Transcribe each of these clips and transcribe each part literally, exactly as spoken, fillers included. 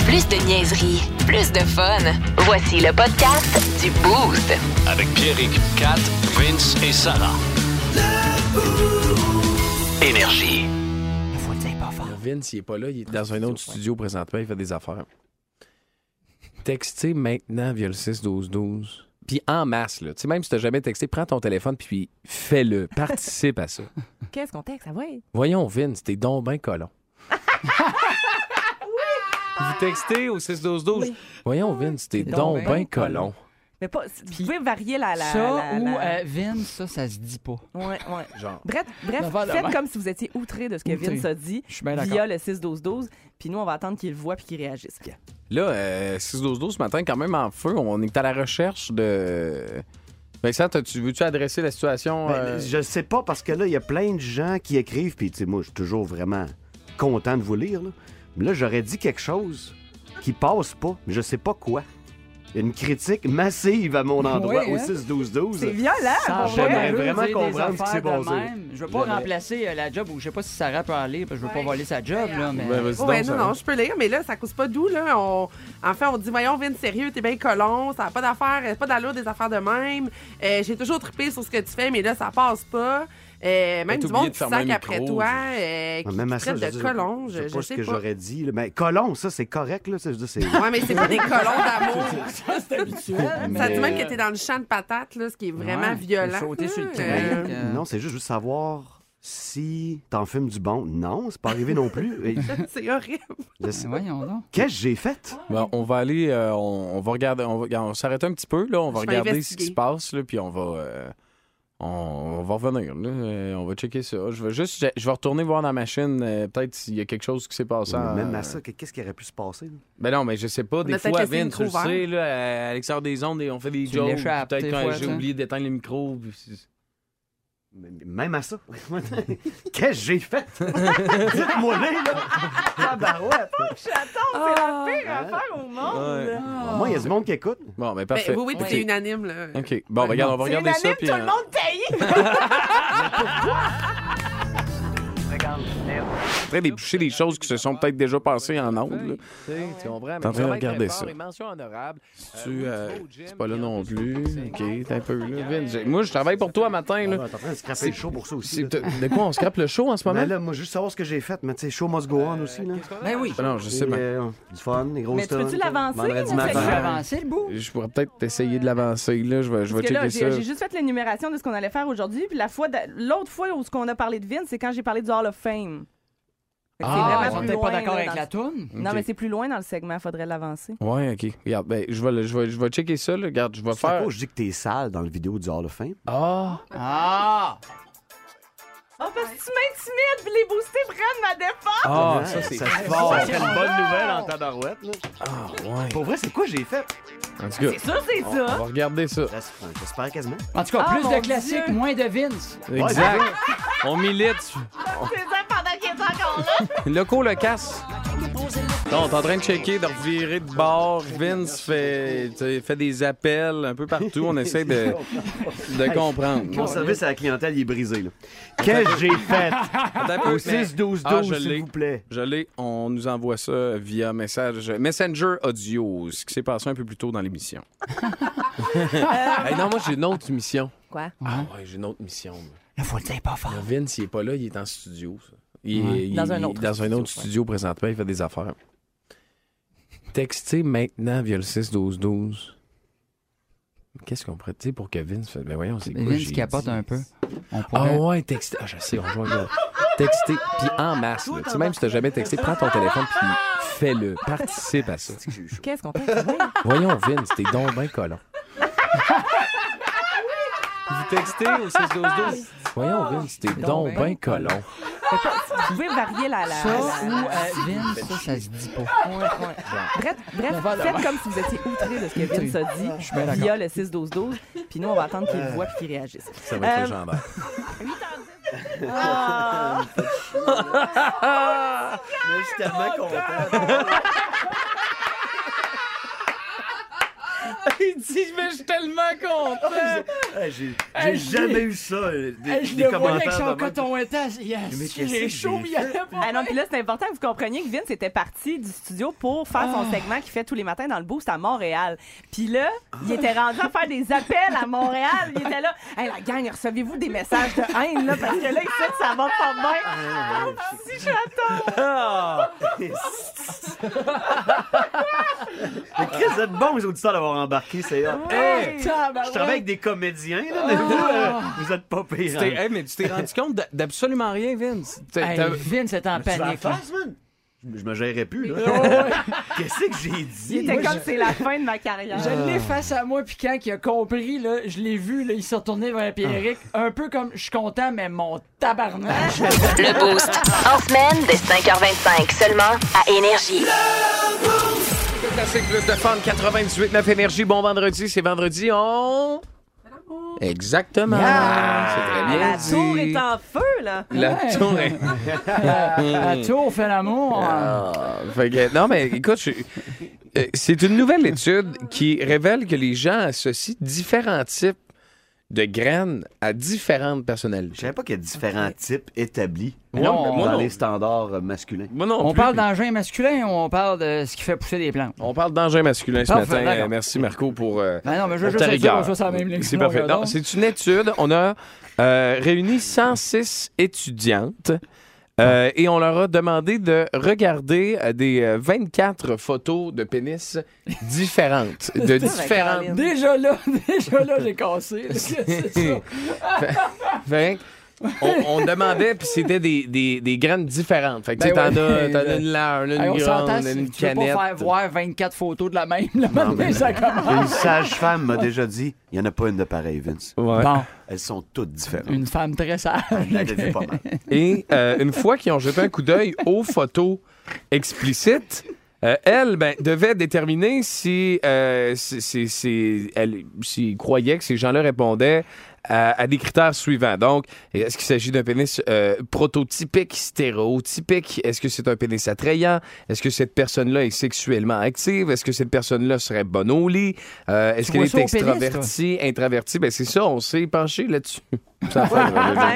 Plus de niaiserie, plus de fun. Voici le podcast du Boost. Avec Pierrick, Kat, Vince et Sarah. Énergie. Faut le dire pas fort. Vince, il est pas là, il est dans un autre studio présentement, il fait des affaires. Textez maintenant via le six douze douze. Puis en masse, là. Tu sais, même si t'as jamais texté, prends ton téléphone puis fais-le. Participe à ça. Qu'est-ce qu'on texte? Ah ouais? Voyons, Vince, t'es donc ben colon. Vous textez au six douze douze. Oui. Voyons, Vince, t'es T'es donc donc ben ben colon. Mais pas, vous pouvez varier la... la Ça la, ou la... euh, Vince, ça, ça se dit pas. Ouais, ouais. Genre. Bref, bref L'affaire de faites même. comme si vous étiez outré de ce que Outré. Vince a dit Je suis bien d'accord. via le six douze douze. Puis nous, on va attendre qu'il le voit puis qu'il réagisse. Là, euh, six douze douze ce matin, quand même en feu. On est à la recherche de... Vincent, tu veux-tu adresser la situation? Ben, euh... Je sais pas, parce que là, il y a plein de gens qui écrivent, puis tu sais, moi, je suis toujours vraiment content de vous lire. Là, mais là j'aurais dit quelque chose qui passe pas, mais je sais pas quoi. Il y a une critique massive à mon endroit Oui, au hein? six douze douze. C'est violent, Ça, pour j'aimerais vrai. vraiment dire des comprendre ce qui s'est affaires de passé. même. Je veux pas J'aimerais. remplacer euh, la job, ou je sais pas si Sarah peut aller, parce que je veux pas voler sa job, là, mais... Ben, vas-y Ouais, donc, non, Sarah. non, je peux lire, mais là, ça cause pas d'où, là. On... En fait, on dit, voyons, Vince, sérieux, t'es bien colon, ça n'a pas d'affaires, pas d'allure des affaires de même. Euh, j'ai toujours trippé sur ce que tu fais, mais là, ça passe pas. Euh, même T'as du oublié monde de qui fermer sac le après micro, toi, je- euh, qui Même à te ça, traite je de dis- colon, je je, sais je pas ce sais que pas. j'aurais dit. là. Mais colon, ça, c'est correct, là. C'est, je veux dire, c'est... Ouais, mais c'est pas des colons d'amour. Ça, c'est habituel. Ça dit Mais- même que t'es dans le champ de patates, là, ce qui est vraiment Ouais, violent. sauter sur le Euh, train. euh, Non, c'est juste, juste savoir si t'en fumes du bon. Non, c'est pas arrivé non plus. Et C'est horrible. je sais- Voyons donc. Qu'est-ce que j'ai fait? Bon, on va aller, euh, on, on va regarder, on va, on va s'arrêter un petit peu, là, on va Je vais regarder ce investiguer. qui se passe, là, puis on va, euh, on, on va revenir, là, euh, on va checker ça. Je vais juste, je, je vais retourner voir dans la machine, euh, peut-être s'il y a quelque chose qui s'est passé. Mais Même euh, à ça, qu'est-ce qui aurait pu se passer? là? Ben non, mais je sais pas, des a peut-être fois, laissé le Vince, tu le micro sais, là, à l'extérieur des ondes, on fait des Tu jokes, l'échappes, peut-être des quand fois, j'ai ça. oublié d'éteindre le micro, puis c'est- Mais- Même à ça. Qu'est-ce que j'ai fait? Dites-moi là, là. Tabarouette. J'attends, c'est la pire affaire au monde. Ouais. Au moins, il y a du monde qui écoute. Bon, ben Ben, parfait. oui, oui, puis Ok. c'est unanime, là. OK. Bon, regarde, on va C'est regarder ça, unanime, puis... tout euh, le monde taillit. Après, déboucher des choses qui se sont peut-être déjà passées en ondes, là. Tu comprends? T'es en train de regarder ça. Les mentions honorables. Tu, euh, c'est pas là non plus. OK, t'es un peu là. Vince, j'ai- moi, je travaille pour toi matin, Ah, là. T'es en train de scraper le show pour ça aussi. C'est- là. De quoi, on scrape le show en ce moment? Mais là, moi, juste savoir ce que j'ai fait. Mais tu sais, show must go on aussi, là. Ben oui. Ben non, je sais Et, bien. euh, du fun, des grosses Mais tu peux-tu tonnes, l'avancer, Vendredi là, Tu matin. veux avancer, le bout? Je pourrais peut-être essayer de l'avancer, là. Je vais, je vais Parce que là, checker j'ai ça. j'ai juste fait l'énumération de ce qu'on allait faire aujourd'hui. Puis la fois, d'a- l'autre fois où ce qu'on a parlé de Vince, c'est quand j'ai parlé du Hall of Fame. Fait que Ah, c'est Ils vraiment sont plus peut-être loin, pas d'accord là, avec dans la le- toune? Non, Ok. mais c'est plus loin dans le segment, faudrait l'avancer. Ouais, OK. Regarde, ben, je vais, le- je vais, je vais checker ça, là. Regarde, je vais C'est à faire... cause, je dis que t'es sale dans le vidéo du Hall of Fame. Ah! Ah! Oh, parce que tu m'intimides, puis les boostés prennent ma défense. Ah, Ouais, ça, c'est ça, fort. ça serait une bonne nouvelle en tabarouette, là. Ah, ouais. Pour vrai, c'est quoi j'ai fait? En tout cas, C'est ça, c'est on, on ça. va regarder ça. J'espère j'espère quasiment. En tout cas, Ah, plus mon de classiques, Dieu. moins de Vince. Exact. On milite. C'est ça pendant qu'il est encore là. Loco le casse. Non, on est en train de checker, de revirer de bord. Vince fait, tu sais, fait des appels un peu partout. On essaie de, de comprendre. Mon service à la clientèle, il est brisé, là. Qu'est-ce que j'ai fait? Attends un peu, Au mais- six douze Ah, je douze, s'il l'ai. vous plaît. Je l'ai. On nous envoie ça via message Messenger Audio, ce qui s'est passé un peu plus tôt dans l'émission. Hey, non, moi, j'ai une autre mission. Quoi? Ah ouais, j'ai une autre mission. moi. Là, faut le dire pas fort. Là, Vince, il est pas là, il est en studio. ça. Il, est- Ouais. il- Dans un il- autre dans un studio, autre studio présentement, il fait des affaires. Textez maintenant via le six douze douze. Qu'est-ce qu'on pourrait dire pour que Vince fasse? Ben voyons, c'est quoi? Vince j'ai capote dit? un peu. On Ah pourrait... ouais, textez. Ah, je sais, on joue encore. Textez, puis en masse. Là. Tu sais, même si t'as jamais texté, prends ton téléphone puis fais-le. Participe à ça. Qu'est-ce qu'on fait? Oui. Voyons, Vince, t'es donc ben colon. Vous textez au six douze douze. Voyons, Vince, t'es donc ben colon. Vous pouvez varier la... la, Ça la- ou la- euh, Vince, ça, ça se dit pas. Ouais, ouais. Bref, bref faites comme si vous étiez outré de ce que Vince a dit Je suis bien d'accord. via le six douze douze. Puis nous, on va attendre qu'il le voit puis qu'il réagisse. Ça va être Euh, légendaire. Ah! Mais je suis tellement content. Il dit, mais je suis tellement content. Hey, j'ai j'ai Hey, jamais je- eu ça, euh, des, Hey, je des le voyais commentaires avec son de même. coton étant. Yes, Mais qu'est-ce j'ai que chaud, j'ai il y allait pas. Ah non, puis là, c'est important que vous compreniez que Vince était parti du studio pour faire son segment qu'il fait tous les matins dans le Boost à Montréal. Puis là, il était rendu à faire des appels à Montréal. Il était là, hey, la gang, recevez-vous des messages de haine, là, parce que là, il sait que ça va pas bien. Ah, si j'attends. Ah! Mais Chris, vous êtes bons, les auditeurs, d'avoir embarqué, c'est hot. Hey! Je travaille avec des comédiens, là, mais vous, euh, vous êtes pas pire. Tu t'es- hey, mais tu t'es rendu compte d- d'absolument rien, Vince. T'as- Hey, t'as- Vince est en Tu vas la panique. là. face, man? Je me gérerais plus, là. Qu'est-ce que j'ai Il dit? était Moi, comme je- c'est la fin de ma carrière. Je l'ai face à moi, puis quand il a compris, là, je l'ai vu, là, il s'est retourné vers Pierrick, un peu comme je suis content, mais mon tabarnak. Le Boost. En semaine, dès cinq heures vingt-cinq, seulement à Énergie. Le classique plus de fun, quatre-vingt-dix-huit neuf Énergie. Bon vendredi, c'est vendredi, on... Exactement. C'est très bien La dit. tour est en feu, là. La Ouais. tour est... À, à tour, fait l'amour. Ah, fait que- non, mais écoute, je- euh, c'est une nouvelle étude qui révèle que les gens associent différents types de graines à différentes personnalités. Je savais pas qu'il y a différents types établis Ouais, non, mais moi dans non. les standards euh, masculins. Moi non On plus. parle d'engin masculin ou on parle de ce qui fait pousser des plantes? On parle d'engin masculin ce Parfait, matin. d'accord. Euh, merci Marco pour euh, Ben non, mais je veux ta juste être sûr rigueur. qu'on soit sur la même ligne. C'est parfait. Sinon, Non, c'est une étude. On a euh, réuni cent six étudiantes euh, et on leur a demandé de regarder euh, des euh, vingt-quatre photos de pénis différentes. de différentes. Déjà là, déjà là, j'ai cassé. C'est ça. Fait que on, on demandait, puis c'était des, des, des graines différentes. Fait que tu sais, Ben t'en ouais. as, t'en as une large, une Hey, on s'entend, grande, si une tu peux canette. pas faire voir vingt-quatre photos de la même. Le matin, ça commence. Une sage-femme m'a déjà dit, il n'y en a pas une de pareille, Vince. Ouais. Bon, Elles sont toutes différentes. une femme très sage. Elle avait dit pas mal. Et euh, une fois qu'ils ont jeté un coup d'œil aux photos explicites, euh, elle ben, devait déterminer si, euh, si, si, si elle s'ils croyaient que ces gens-là répondaient à, à des critères suivants. Donc, est-ce qu'il s'agit d'un pénis euh, prototypique, stéréotypique? Est-ce que c'est un pénis attrayant? Est-ce que cette personne-là est sexuellement active? Est-ce que cette personne-là serait bonne au lit? Euh, est-ce Tu qu'elle vois est ça au pénis, extravertie, introvertie? Ben, c'est ça, on s'est penché là-dessus. Ça fait,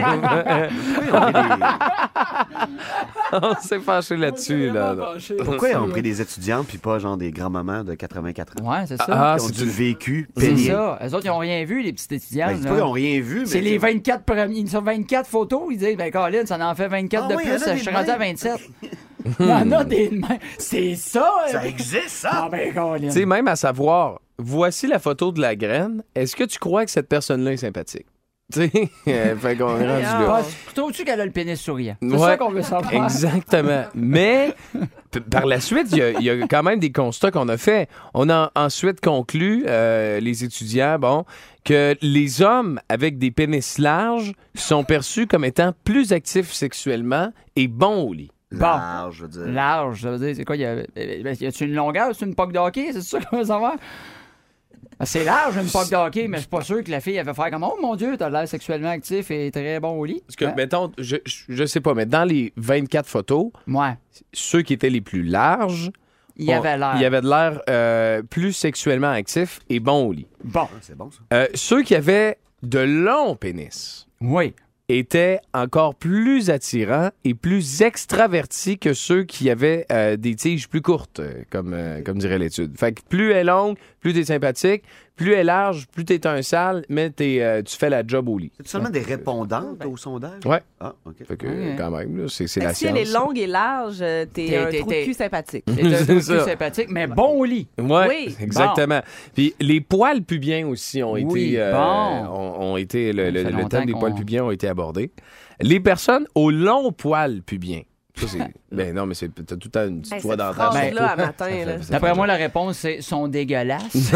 on s'est penché là-dessus, là. là. Pourquoi ils ont pris des étudiantes puis pas genre des grands-mamans de quatre-vingt-quatre ans Ouais, c'est ça. Ah, qui ont c'est du une- vécu c'est pénible? ça. Eux autres, ils n'ont rien vu, les petites étudiantes. Ben, c'est là. pas qu'ils ont rien vu, mais... C'est les vingt-quatre premiers. Ils sont vingt-quatre photos. Ils disent, ben, Colin, ça en fait vingt-quatre Ah de oui, il y en plus. a Je des suis de rendu à même. vingt-sept. Il y en a des de même. C'est ça. Ça hein? existe, ça! Ah, ben, Colin. Tu sais, même à savoir, voici la photo de la graine, est-ce que tu crois que cette personne-là est sympathique? Tu sais, euh, fait qu'on est rendu là. Ah, Trouves-tu qu'elle a le pénis souriant? C'est Ouais, ça qu'on veut savoir. Exactement. Mais p- par la suite, il y a- il y, a quand même des constats qu'on a faits. On a ensuite conclu, euh, les étudiants, bon, que les hommes avec des pénis larges sont perçus comme étant plus actifs sexuellement et bons au lit. Bon. Large, je veux dire. Large, ça veut dire, c'est quoi? Y a, y a-tu une longueur? C'est une poque de hockey? C'est ça qu'on veut savoir? Ah, c'est large, une poque de hockey, mais je suis pas sûr que la fille, elle va faire comme, oh mon Dieu, t'as l'air sexuellement actif et très bon au lit. Parce que, Hein? mettons, je, je, je sais pas, mais dans les vingt-quatre photos, Ouais. ceux qui étaient les plus larges, Il y avait l'air. il y avait de l'air euh, plus sexuellement actif et bon au lit. Bon. Ah, c'est bon, ça. Euh, ceux qui avaient de longs pénis Oui. étaient encore plus attirants et plus extravertis que ceux qui avaient euh, des tiges plus courtes, euh, comme, euh, comme dirait l'étude. Fait que plus elle est longue, plus t'es sympathique, plus elle est large, plus t'es un sale, mais t'es, euh, tu fais la job au lit. C'est seulement des répondantes au sondage? Ouais. Ah, OK. Fait que, Ouais. quand même, là, c'est, c'est Fait la que si elle est science. longue et large, euh, t'es T'es- un t'es- trou de t'es- cul sympathique. C'est un C'est peu plus ça. sympathique, mais bon au lit. Ouais, Oui. exactement. Puis les poils pubiens aussi ont Oui, été, euh, bon. ont, ont été le, Ça le, fait le longtemps thème des qu'on- poils pubiens ont été abordés. Les personnes aux longs poils pubiens. Ça, c'est, ben non, mais c'est, t'as tout le temps une petite Hey, voix cette d'entrée. phrase-là, à matin, là. D'après moi, la réponse, c'est sont dégueulasses.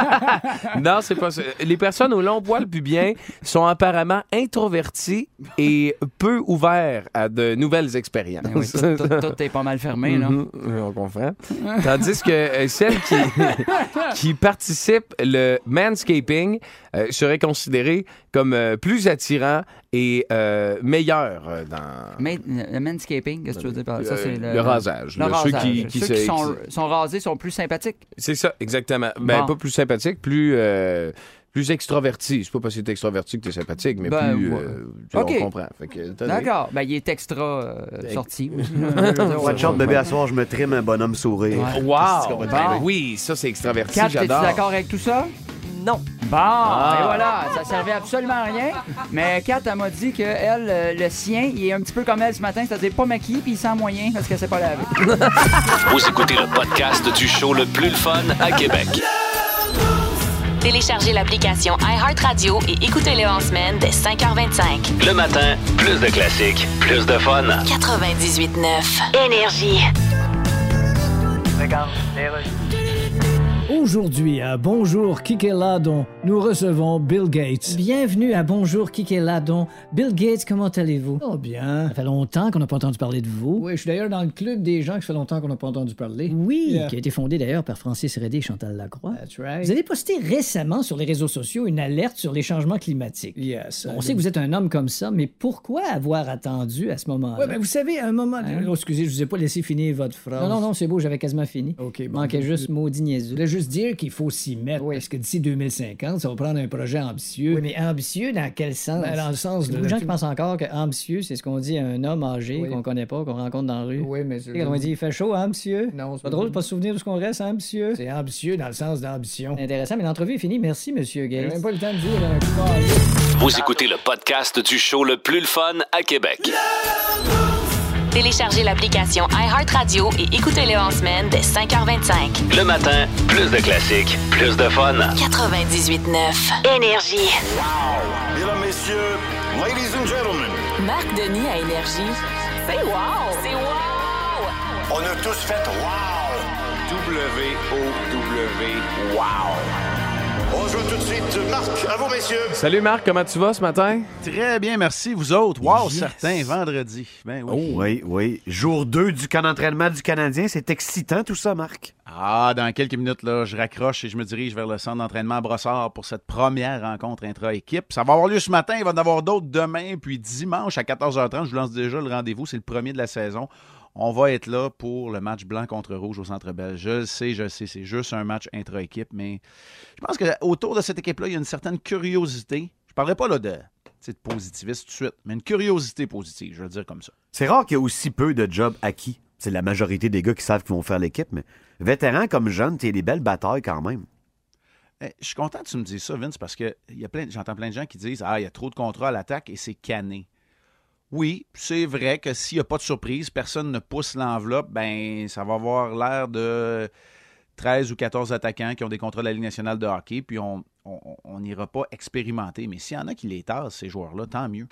Non, c'est pas ça. Les personnes aux longs poils pubiens sont apparemment introverties et peu ouverts à de nouvelles expériences. Ben oui, tout, tout- tout est pas mal fermé, là. Mhm, on comprend. Tandis que euh, celles qui, qui participent, le manscaping, euh, serait considéré comme euh, plus attirant et euh, meilleur euh, dans Mais le manscaping, qu'est-ce que tu veux dire par ça? euh, C'est le, rasage. Le là. rasage. Ceux qui, qui Ceux se- qui sont, sont rasés sont plus sympathiques. C'est ça, exactement. Ben, Bon. pas plus sympathique, plus, euh, Plus extraverti. C'est pas parce que t'es extraverti que t'es sympathique, mais Ben, plus... ouais. euh, tu sais, OK. On comprend. Fait que, t'as- D'accord. Ben, il est extra euh, sorti aussi. Pas de chante, bébé, à soir, je me trime un bonhomme sourire. Ouais. Wow! Bon. Ben oui, ça, c'est extraverti. Kat, t'es-tu J'adore. d'accord avec tout ça? Non. Bon, et voilà, ça servait absolument à rien. Mais Kat, elle m'a dit que elle, euh, le sien, il est un petit peu comme elle ce matin, c'est-à-dire pas maquillé puis il sent moyen parce qu'elle s'est pas lavée. Vous écoutez le podcast du show le plus le fun à Québec. Téléchargez l'application iHeartRadio et écoutez-le en semaine dès cinq heures vingt-cinq. Le matin, plus de classiques, plus de fun. quatre-vingt-dix-huit neuf. Énergie. Aujourd'hui, à Bonjour Kikeladon, nous recevons Bill Gates. Bienvenue à Bonjour Kikeladon. Bill Gates, comment allez-vous? Oh bien. Ça fait longtemps qu'on n'a pas entendu parler de vous. Oui, je suis d'ailleurs dans le club des gens qui fait longtemps qu'on n'a pas entendu parler. Oui, Yeah. qui a été fondé d'ailleurs par Francis Redé et Chantal Lacroix. That's right. Vous avez posté récemment sur les réseaux sociaux une alerte sur les changements climatiques. Yes. On sait que vous êtes un homme comme ça, mais pourquoi avoir attendu à ce moment-là? Oui, mais vous savez, à un moment... Hein? Oh, excusez, je vous ai pas laissé finir votre phrase. Non, non, non, c'est beau, j'avais quasiment fini. OK, bon. Manquait juste maudit niaiseux. Je voulais juste dire qu'il faut s'y mettre, parce que d'ici deux mille cinquante, ça va prendre un projet ambitieux. Oui, mais ambitieux dans quel sens? Ben, dans le sens Il y a de- beaucoup de gens qui pensent encore que ambitieux, c'est ce qu'on dit à un homme âgé Oui. qu'on connaît pas, qu'on rencontre dans la rue. Oui, mais... Tu sais, quand on dit il fait chaud, hein, monsieur? Non, C'est pas drôle de pas se souvenir de ce qu'on reste, hein, monsieur? C'est ambitieux dans le sens d'ambition. Intéressant, mais l'entrevue est finie. Merci, monsieur J'ai Gates. même pas le temps de dire un coup de Vous écoutez le podcast du show le plus le fun à Québec. Téléchargez l'application iHeartRadio et écoutez-le en semaine dès cinq heures vingt-cinq. Le matin, plus de classiques, plus de fun. quatre-vingt-dix-huit neuf. Énergie. Mesdames, messieurs, ladies and gentlemen, Marc Denis à Énergie. C'est wow! C'est wow! on a tous fait wow! W O W wow. On joue tout de suite. Marc, à vous, messieurs. Salut Marc, comment tu vas ce matin? Très bien, merci. Vous autres? Wow, Yes. certain, vendredi. Ben oui. Oui, oui. Jour deux du camp d'entraînement du Canadien. C'est excitant, tout ça, Marc. Ah, dans quelques minutes, là, je raccroche et je me dirige vers le centre d'entraînement à Brossard pour cette première rencontre intra-équipe. Ça va avoir lieu ce matin, il va y en avoir d'autres demain, puis dimanche à quatorze heures trente, je vous lance déjà le rendez-vous, c'est le premier de la saison. On va être là pour le match blanc contre rouge au Centre Bell. Je le sais, je le sais, c'est juste un match intra-équipe, mais je pense qu'autour de cette équipe-là, il y a une certaine curiosité. Je ne parlerai pas là de, tu sais, de positiviste tout de suite, mais une curiosité positive, je vais le dire comme ça. C'est rare qu'il y ait aussi peu de jobs acquis. C'est la majorité des gars qui savent qu'ils vont faire l'équipe, mais vétérans comme jeunes, tu as des belles batailles quand même. Eh, je suis content que tu me dises ça, Vince, parce que il y a plein, j'entends plein de gens qui disent « Ah, il y a trop de contrats à l'attaque et c'est canné. » Oui, c'est vrai que s'il n'y a pas de surprise, personne ne pousse l'enveloppe, ben ça va avoir l'air de treize ou quatorze attaquants qui ont des contrats de la Ligue nationale de hockey, puis on on n'ira pas expérimenter. Mais s'il y en a qui les tassent, ces joueurs-là, tant mieux.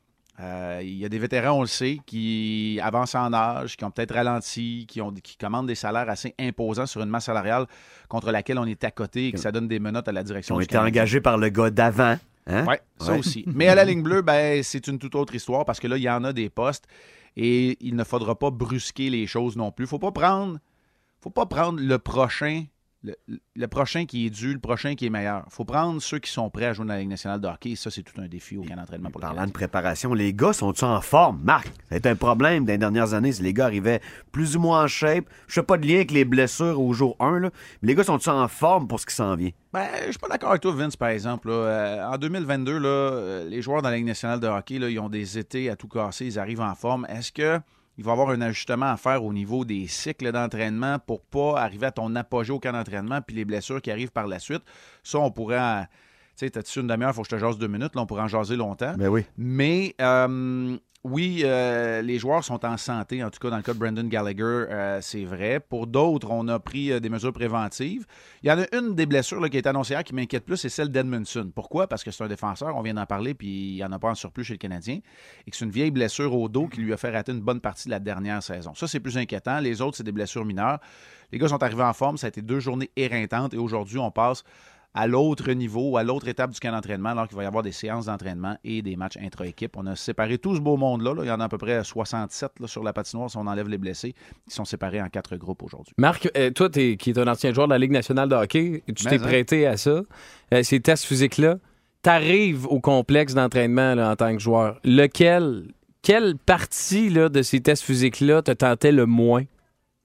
Euh, Il y a des vétérans, on le sait, qui avancent en âge, qui ont peut-être ralenti, qui, ont, qui commandent des salaires assez imposants sur une masse salariale contre laquelle on est à côté et que ça donne des menottes à la Ils direction ont du été Canadien. engagés par le gars d'avant. Hein? Oui, ça Ouais. aussi. Mais à la ligne bleue, ben, c'est une toute autre histoire parce que là, il y en a des postes et il ne faudra pas brusquer les choses non plus. Faut pas prendre, faut pas prendre le prochain, le, le prochain qui est dû, le prochain qui est meilleur. Faut prendre ceux qui sont prêts à jouer dans la Ligue nationale de hockey. Ça, c'est tout un défi au camp d'entraînement pour le Parlant Canadien. de préparation, les gars sont-ils en forme? Marc, ça a été un problème dans les dernières années. Si les gars arrivaient plus ou moins en shape, je sais pas de lien avec les blessures au jour un, là, mais les gars sont-ils en forme pour ce qui s'en vient? Ben, je suis pas d'accord avec toi, Vince, par exemple. Là. Euh, en deux mille vingt-deux, là, euh, les joueurs dans la Ligue nationale de hockey, là, ils ont des étés à tout casser, ils arrivent en forme. Est-ce que il va y avoir un ajustement à faire au niveau des cycles d'entraînement pour pas arriver à ton apogée au camp d'entraînement puis les blessures qui arrivent par la suite? Ça, on pourrait... en- Tu sais, t'as-tu une demi-heure, il faut que je te jase deux minutes. Là, on pourrait en jaser longtemps. Ben oui. Mais euh, oui, euh, les joueurs sont en santé, en tout cas dans le cas de Brendan Gallagher, euh, c'est vrai. Pour d'autres, on a pris euh, des mesures préventives. Il y en a une des blessures là, qui est annoncée hier qui m'inquiète plus, c'est celle d'Edmundson. Pourquoi? Parce que c'est un défenseur, on vient d'en parler, puis il n'y en a pas en surplus chez le Canadien, et que c'est une vieille blessure au dos qui lui a fait rater une bonne partie de la dernière saison. Ça, c'est plus inquiétant. Les autres, c'est des blessures mineures. Les gars sont arrivés en forme, ça a été deux journées éreintantes, et aujourd'hui, on passe à l'autre niveau, à l'autre étape du camp d'entraînement, alors qu'il va y avoir des séances d'entraînement et des matchs intra-équipe. On a séparé tout ce beau monde-là. Là. Il y en a à peu près soixante-sept là, sur la patinoire, si on enlève les blessés, qui sont séparés en quatre groupes aujourd'hui. Marc, euh, toi, t'es, qui est un ancien joueur de la Ligue nationale de hockey, tu Mais t'es hein. prêté à ça. Euh, ces tests physiques-là, t'arrives au complexe d'entraînement là, en tant que joueur. Lequel, quelle partie là, de ces tests physiques-là te tentait le moins?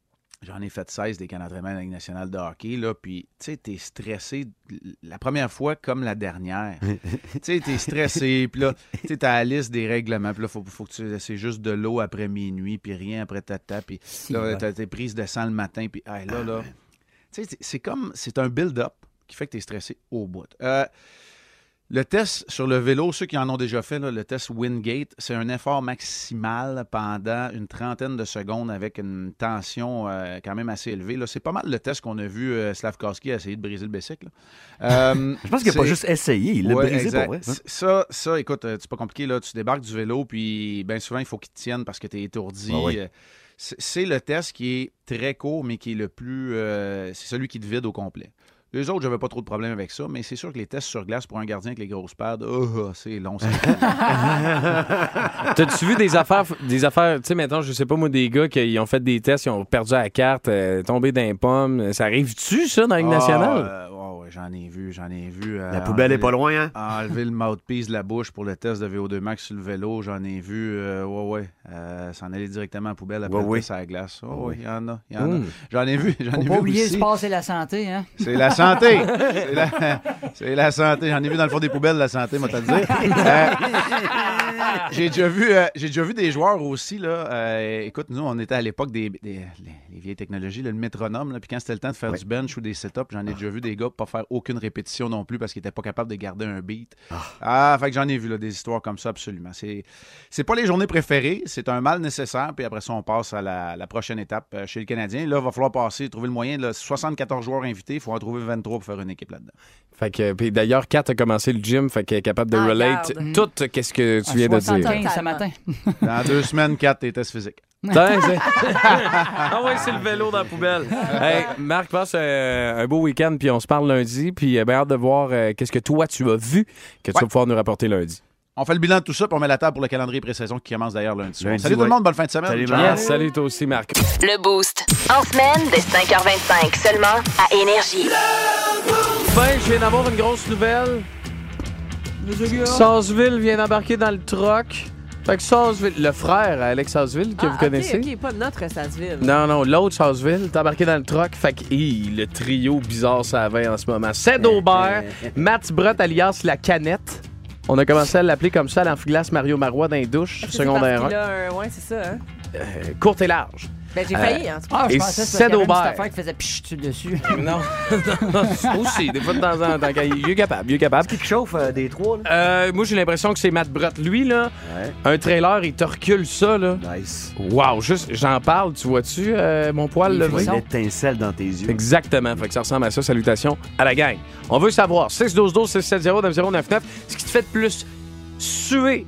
J'en ai fait seize des camps d'entraînement de la Ligue nationale de hockey, là, puis, tu sais, t'es stressé la première fois comme la dernière. Tu sais, t'es stressé, puis là, tu sais, t'as la liste des règlements, puis là, faut, faut que tu... C'est juste de l'eau après minuit, puis rien après tata, puis Si, là, ouais. t'as tes prises de sang le matin, puis hey, là, là... Tu sais, c'est- c'est comme... C'est un build-up qui fait que t'es stressé au bout. Euh... Le test sur le vélo, ceux qui en ont déjà fait, là, le test Wingate, c'est un effort maximal pendant une trentaine de secondes avec une tension euh, quand même assez élevée. Là. C'est pas mal le test qu'on a vu euh, Slavkovski essayer de briser le bicycle. Euh, Je pense qu'il n'a pas c'est- juste essayé, il l'a Ouais, brisé exact. pour vrai. hein. Ça, ça, écoute, euh, c'est pas compliqué. Là. Tu débarques du vélo, puis bien souvent, il faut qu'il te tienne parce que tu es étourdi. Ah oui. Euh, C'est c'est le test qui est très court, mais qui est le plus... euh, c'est celui qui te vide au complet. Les autres, j'avais pas trop de problème avec ça, mais c'est sûr que les tests sur glace pour un gardien avec les grosses pads, oh, c'est long. ça. T'as-tu vu des affaires, des affaires, tu sais, maintenant, je sais pas, moi, des gars qui ont fait des tests, ils ont perdu à la carte, euh, tombé dans les pommes. Ça arrive-tu, ça, dans la Ligue Ah, nationale? euh, ouais, ouais, j'en ai vu, j'en ai vu. euh, La poubelle est enlever- pas loin, hein? Enlever le mouthpiece de la bouche pour le test de V O deux max sur le vélo, j'en ai vu, euh, ouais, ouais. Euh, s'en aller directement à la poubelle après Ouais, le oui. test à la glace. Oh, Ouais. oui, il y en a, il y en a. Mmh. J'en ai vu, j'en Faut ai pas vu oublier le aussi. sport, c'est la santé, hein? C'est la santé. C'est la, c'est la santé. J'en ai vu dans le fond des poubelles, la santé, moi, te le dire. Euh, j'ai déjà vu, euh, j'ai déjà vu des joueurs aussi, là. Euh, écoute, nous, on était à l'époque des, des- les, les vieilles technologies, là, le métronome, là, puis quand c'était le temps de faire Ouais. du bench ou des sit-ups, j'en ai déjà vu des gars pas faire aucune répétition non plus parce qu'ils n'étaient pas capables de garder un beat. Ah, fait que j'en ai vu, là, des histoires comme ça, absolument. C'est, c'est pas les journées préférées, c'est un mal nécessaire, puis après ça, on passe à la, la prochaine étape euh, chez le Canadien. Là, il va falloir passer, trouver le moyen, là, soixante-quatorze joueurs invités, il faut en trouver vingt-trois pour faire une équipe là-dedans. Fait que, puis d'ailleurs, Kat a commencé le gym, fait qu'elle est capable de Ah, relate regarde. tout qu'est-ce que tu viens de dire. soixante-quinze ce matin. Dans deux semaines, quatre, tes tests physiques. Tiens, c'est- ah ouais, c'est le vélo dans la poubelle. Hey, Marc, passe euh, un beau week-end, puis on se parle lundi, puis euh, ben hâte de voir euh, qu'est-ce que toi tu as vu que tu Ouais. vas pouvoir nous rapporter lundi. On fait le bilan de tout ça, puis on met la table pour le calendrier pré-saison qui commence d'ailleurs lundi soir. Lundi, Salut tout ouais. le monde, bonne fin de semaine. Salut, Ciao. Marc. Yes, salut toi aussi, Marc. Le Boost. En semaine, dès cinq heures vingt-cinq, seulement à Énergie. Ben, je viens d'avoir une grosse nouvelle. Sarsville vient d'embarquer dans le troc. Fait que Sarsville, le frère à Alex Sarsville, que Ah, vous ok, connaissez. OK, pas notre Sasseville. Non, non, l'autre Sarsville, t'es embarqué dans le troc. Fait que, hi, le trio bizarre, ça va en ce moment. Ced Aubert, Matt Brott alias La Canette. On a commencé à l'appeler comme ça à l'amphiglace Mario Marois dans les douches, C'est secondaire parce un. qu'il a un- Ouais, c'est ça. Hein? Euh, courte et large. Ben, j'ai failli, en tout cas. Ah, je Et pensais que Ced c'était une petite Aubert. affaire qui faisait pchit dessus. Non, non, aussi, des fois de temps en temps. quand Il il est capable, il est capable. Qui te chauffe euh, des trois, là? Euh, moi, j'ai l'impression que c'est Matt Brott. Lui, là, Ouais. un trailer, il te recule ça, là. Nice. Wow, juste, j'en parle, tu vois-tu, euh, mon poil Les levé? frissons. L'étincelle dans tes yeux. Exactement, fait que ça ressemble à ça. Salutations à la gang. On veut savoir, six un deux six sept zéro neuf zéro neuf neuf, ce qui te fait de plus suer,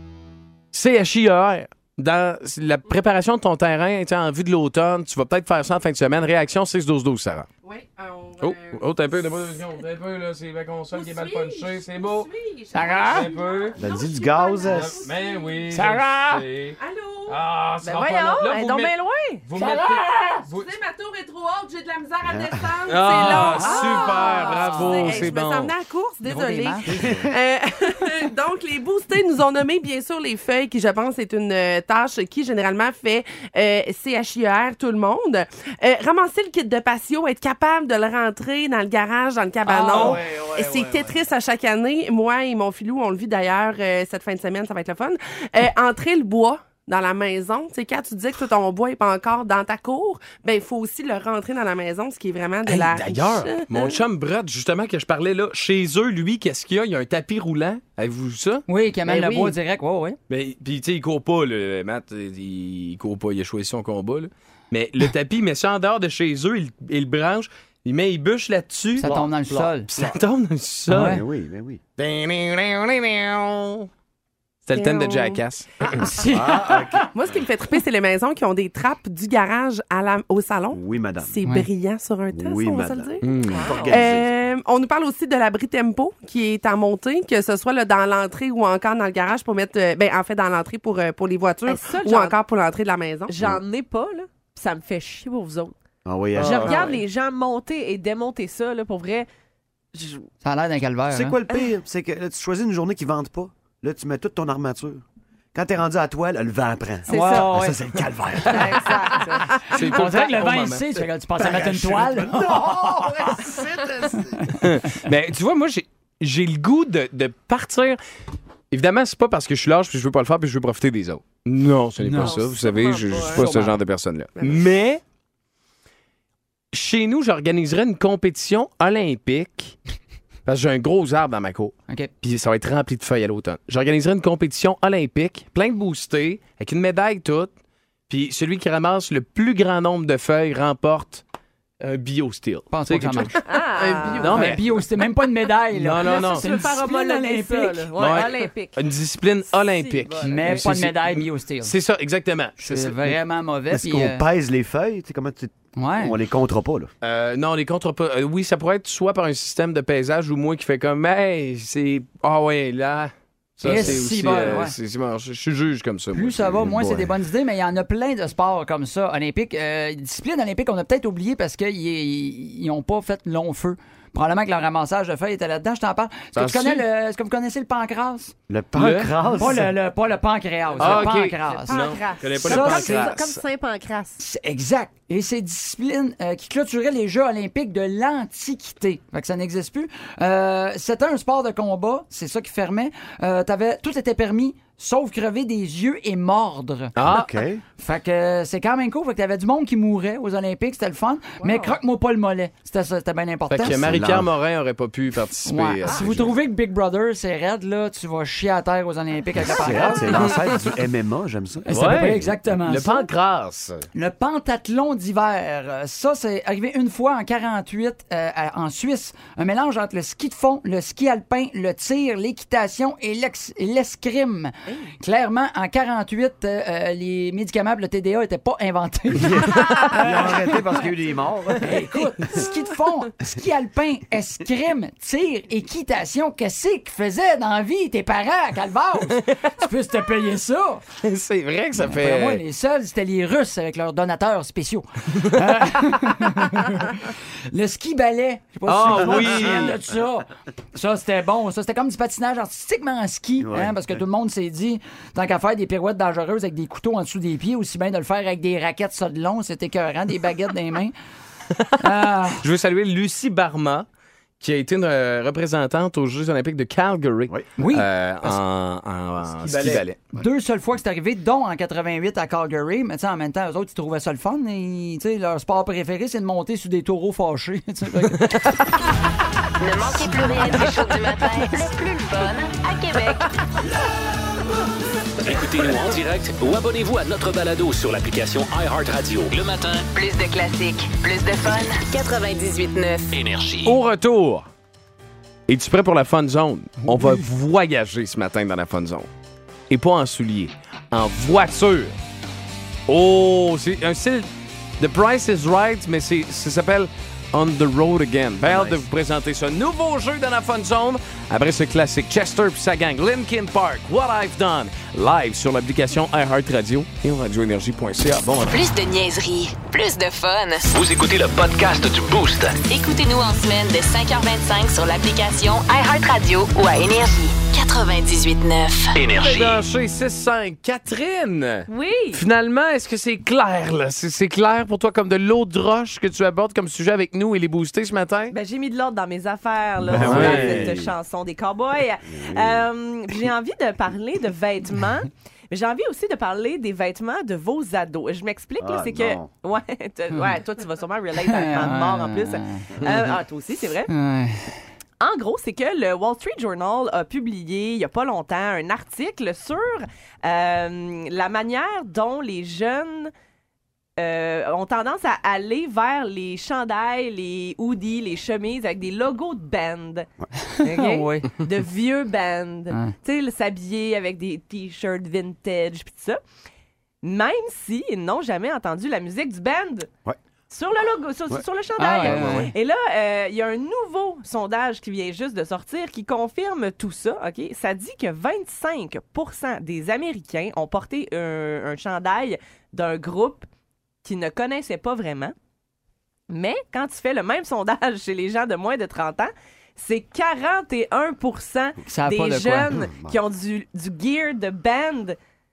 C H I E R, dans la préparation de ton terrain, tu sais, en vue de l'automne, tu vas peut-être faire ça en fin de semaine. Réaction six un deux, Sarah. Oui, on Oh, euh, oh, t'as un peu, de un peu, là, c'est la console qui est mal Où suis-je? punchée, c'est beau. Où suis-je? Sarah? Un peu. Donne-y du gaz. euh, Ben oui. Sarah! je sais. Allô? Ah, ça Ben va pas voyons, là. Là, elle est vous donc met- bien loin. Vous Sarah! mettez... vous- Excusez, ma tour est trop haute, j'ai de la misère à descendre. Ah, c'est long. super, bravo, Excusez, hey, c'est je me bon. suis emmenée à la course, Gros désolée. des marches. Euh, donc, les boostés nous ont nommé, bien sûr, les feuilles, qui, je pense, est une euh, tâche qui, généralement, fait euh, C H I E R tout le monde. Euh, ramasser le kit de patio, être capable de le rentrer dans le garage, dans le cabanon. Et c'est Tetris à chaque année. Moi et mon filou, on le vit d'ailleurs euh, cette fin de semaine, ça va être le fun. Euh, entrer le bois dans la maison. Tu sais, quand tu dis que toi, ton bois n'est pas encore dans ta cour, ben il faut aussi le rentrer dans la maison, ce qui est vraiment de Hey, la... D'ailleurs, mon chum Brett, justement, que je parlais là, chez eux, lui, qu'est-ce qu'il y a? Il y a un tapis roulant. Avez-vous vu ça? Oui, qui amène Ben le oui. bois direct. Ouais, ouais. Mais, puis, tu sais, il court pas, là, Matt. Il, il court pas, il a choisi son combat, là. Mais le tapis, il met ça en dehors de chez eux, il, il le branche, il met, il bûche là-dessus. Ça tombe dans le sol. Puis ça tombe dans le sol. Ouais. Ben oui, ben oui. C'était le thème de Jackass. Moi, ce qui me fait triper, c'est les maisons qui ont des trappes du garage à la, au salon. Oui, madame. C'est Ouais. brillant sur un test, Oui, on va se le madame. dire. Mmh. Organisé. Euh, on nous parle aussi de l'abri tempo qui est en montée, que ce soit là, dans l'entrée ou encore dans le garage pour mettre, euh, ben en fait dans l'entrée pour euh, pour les voitures Ben, ça, ou genre- encore pour l'entrée de la maison. J'en ai pas, là. Pis ça me fait chier pour vous autres. Ah oui, Je hein. regarde ouais. les gens monter et démonter ça, là, pour vrai. Je- Ça a l'air d'un calvaire. Tu sais hein. quoi le pire? C'est que là, tu choisis une journée qui ne vente pas. Là, tu mets toute ton armature. Quand t'es rendu à toile, le vent prend. C'est Ouais, ça. Ah, ouais. ça, c'est le calvaire. Exact. C'est On dirait que le au vent moment. ici, tu, fais, tu pensais mettre une toile. Mais tu vois, moi, j'ai, j'ai le goût de, de partir. Évidemment, c'est pas parce que je suis lâche puis je veux pas le faire puis je veux profiter des autres. Non, ce n'est Non, pas ça. Vous savez, je, je suis pas Sûrement. ce genre de personne-là. Mais chez nous, j'organiserais une compétition olympique parce que j'ai un gros arbre dans ma cour. OK. Puis ça va être rempli de feuilles à l'automne. J'organiserai une compétition olympique, plein de boostés, avec une médaille toute. Puis celui qui ramasse le plus grand nombre de feuilles remporte un bio-steel. Pense Tu sais, pas que ça quelque chose- marche. Ah, Un bio. Non, Un mais bio, c'était même pas une médaille. Là. Non, non, non. C'est Tu veux une faire discipline homologuer ça, olympique. là. Ouais, Ouais. olympique. une discipline olympique. Si, Mais Mais pas c'est- de médaille bio-steel. C'est ça, exactement. C'est vraiment mauvais. Est-ce puis, qu'on euh, pèse les feuilles? Tu sais, comment tu... ouais. On les comptera pas, là. Euh, non, les contre pas. Euh, oui, ça pourrait être soit par un système de paysage ou moi qui fait comme, hey, c'est. Ah ouais, là. Ça, Et c'est si aussi. bon, euh, ouais. c'est- c'est bon, je, je suis juge comme ça. Plus moi. ça va, moins c'est Ouais. des bonnes idées, mais il y en a plein de sports comme ça, olympiques. Euh, discipline olympique, on a peut-être oublié parce qu'ils n'ont pas fait long feu. Probablement que le ramassage de feuilles était là-dedans, je t'en parle. Est-ce que, T'en tu connais sais? le, est-ce que vous connaissez le pancras? Le pancras. Pas le, le- pas le pancréas, Ah, le ok. pancras. Le Non, pancras. je connais pas Ça, le c'est- pancras. Comme Saint-Pancras. C'est exact. Et c'est discipline euh, qui clôturait les Jeux olympiques de l'Antiquité. Fait que ça n'existe plus. Euh, c'était un sport de combat, c'est ça qui fermait. Euh, t'avais, tout était permis, sauf crever des yeux et mordre. Ah, OK. Fait que euh, c'est quand même cool. Fait que t'avais du monde qui mourait aux Olympiques, c'était le fun. Mais croque-moi pas le mollet. C'était ça, c'était bien important. fait que Marie-Pierre lent. Morin aurait pas pu participer. Ouais. à Si ce vous jeu. trouvez que Big Brother c'est raide, là, tu vas chier à terre aux Olympiques avec la C'est pancarte. rare, c'est l'ancêtre du M M A, j'aime ça. C'est à peu près exactement Le ça. pancras. Le pentathlon d'hiver, euh, ça, c'est arrivé une fois en quarante-huit euh, à- en Suisse. Un mélange entre le ski de fond, le ski alpin, le tir, l'équitation et l'ex- et l'escrime. Clairement, en quarante-huit, euh, euh, les médicaments pour le T D A n'étaient pas inventés. Ils ont arrêté parce qu'il y a eu des morts. Écoute, ski de fond, ski alpin, escrime, tir, équitation, qu'est-ce qu'ils faisaient dans la vie, tes parents, Calvas? Tu peux te payer ça? C'est vrai que ça Après moi, fait. les seuls, c'était les Russes avec leurs donateurs spéciaux. Euh, le ski ballet. Je sais pas Ah, si tu oui. te souviens de ça. Ça, c'était bon. Ça, c'était comme du patinage artistiquement en ski. Ouais. hein, parce que tout le monde s'est dit, tant qu'à faire des pirouettes dangereuses avec des couteaux en dessous des pieds, aussi bien de le faire avec des raquettes ça de long, c'était écœurant, des baguettes dans les mains. Ah, Je veux saluer Lucie Barma, qui a été une euh, représentante aux Jeux Olympiques de Calgary. Oui. oui. Euh, en, en- en ski ballet. ballet. Deux seules fois que c'est arrivé, dont en quatre-vingt-huit à Calgary, mais tu sais, en même temps, eux autres, ils trouvaient ça le fun. Et, tu sais, leur sport préféré, c'est de monter sur des taureaux fâchés. tu sais. Fait que- Ne manquez plus rien du show du matin, le plus le fun à Québec. Écoutez-nous en direct ou abonnez-vous à notre balado sur l'application iHeartRadio. Le matin, Plus de classiques, plus de fun. quatre-vingt-dix-huit neuf. énergie. Au retour, es-tu prêt pour la Fun Zone? On va voyager ce matin dans la Fun Zone. Et pas en souliers, en voiture. Oh, c'est un style The Price is Right, mais c'est, ça s'appelle On the Road Again. Bien hâte de vous présenter ce nouveau jeu dans la Fun Zone. Après ce classique, Chester puis sa gang, Linkin Park, What I've Done, live sur l'application iHeartRadio et au radio énergie point c a. Bon matin. Plus de niaiserie, plus de fun. Vous écoutez le podcast du Boost. Écoutez-nous en semaine de cinq heures vingt-cinq sur l'application iHeartRadio ou à Énergie. quatre-vingt-dix-huit neuf. Énergie. Branché six cinq. Catherine! Oui. Finalement, est-ce que c'est clair, là? C'est, c'est clair pour toi comme de l'eau de roche que tu abordes comme sujet avec nous et les boostés ce matin? Ben, j'ai mis de l'ordre dans mes affaires, là, Ben dans oui. cette chanson des cowboys. Euh, j'ai envie de parler de vêtements. Mais j'ai envie aussi de parler des vêtements de vos ados. Je m'explique, là, Ah, c'est que... non. Ouais, t- ouais, toi, tu vas sûrement relate à ma mort, en plus. Euh, ah, toi aussi, c'est vrai. Ouais. En gros, c'est que le Wall Street Journal a publié, il n'y a pas longtemps, un article sur euh, la manière dont les jeunes euh, ont tendance à aller vers les chandails, les hoodies, les chemises avec des logos de band. OK? Ouais. De vieux bands. Ouais. Tu sais, le s'habiller avec des t-shirts vintage puis tout ça. Même s'ils n'ont jamais entendu la musique du band. Ouais. Sur le logo, sur, Ouais. sur le chandail. Ah, ouais, ouais. Et là, euh, il y a un nouveau sondage qui vient juste de sortir qui confirme tout ça. OK? Ça dit que vingt-cinq pour cent des Américains ont porté un, un chandail d'un groupe qu'ils ne connaissaient pas vraiment. Mais quand tu fais le même sondage chez les gens de moins de trente ans, c'est quarante et un pour cent Ça a des pas de quoi. jeunes qui ont du, du gear de band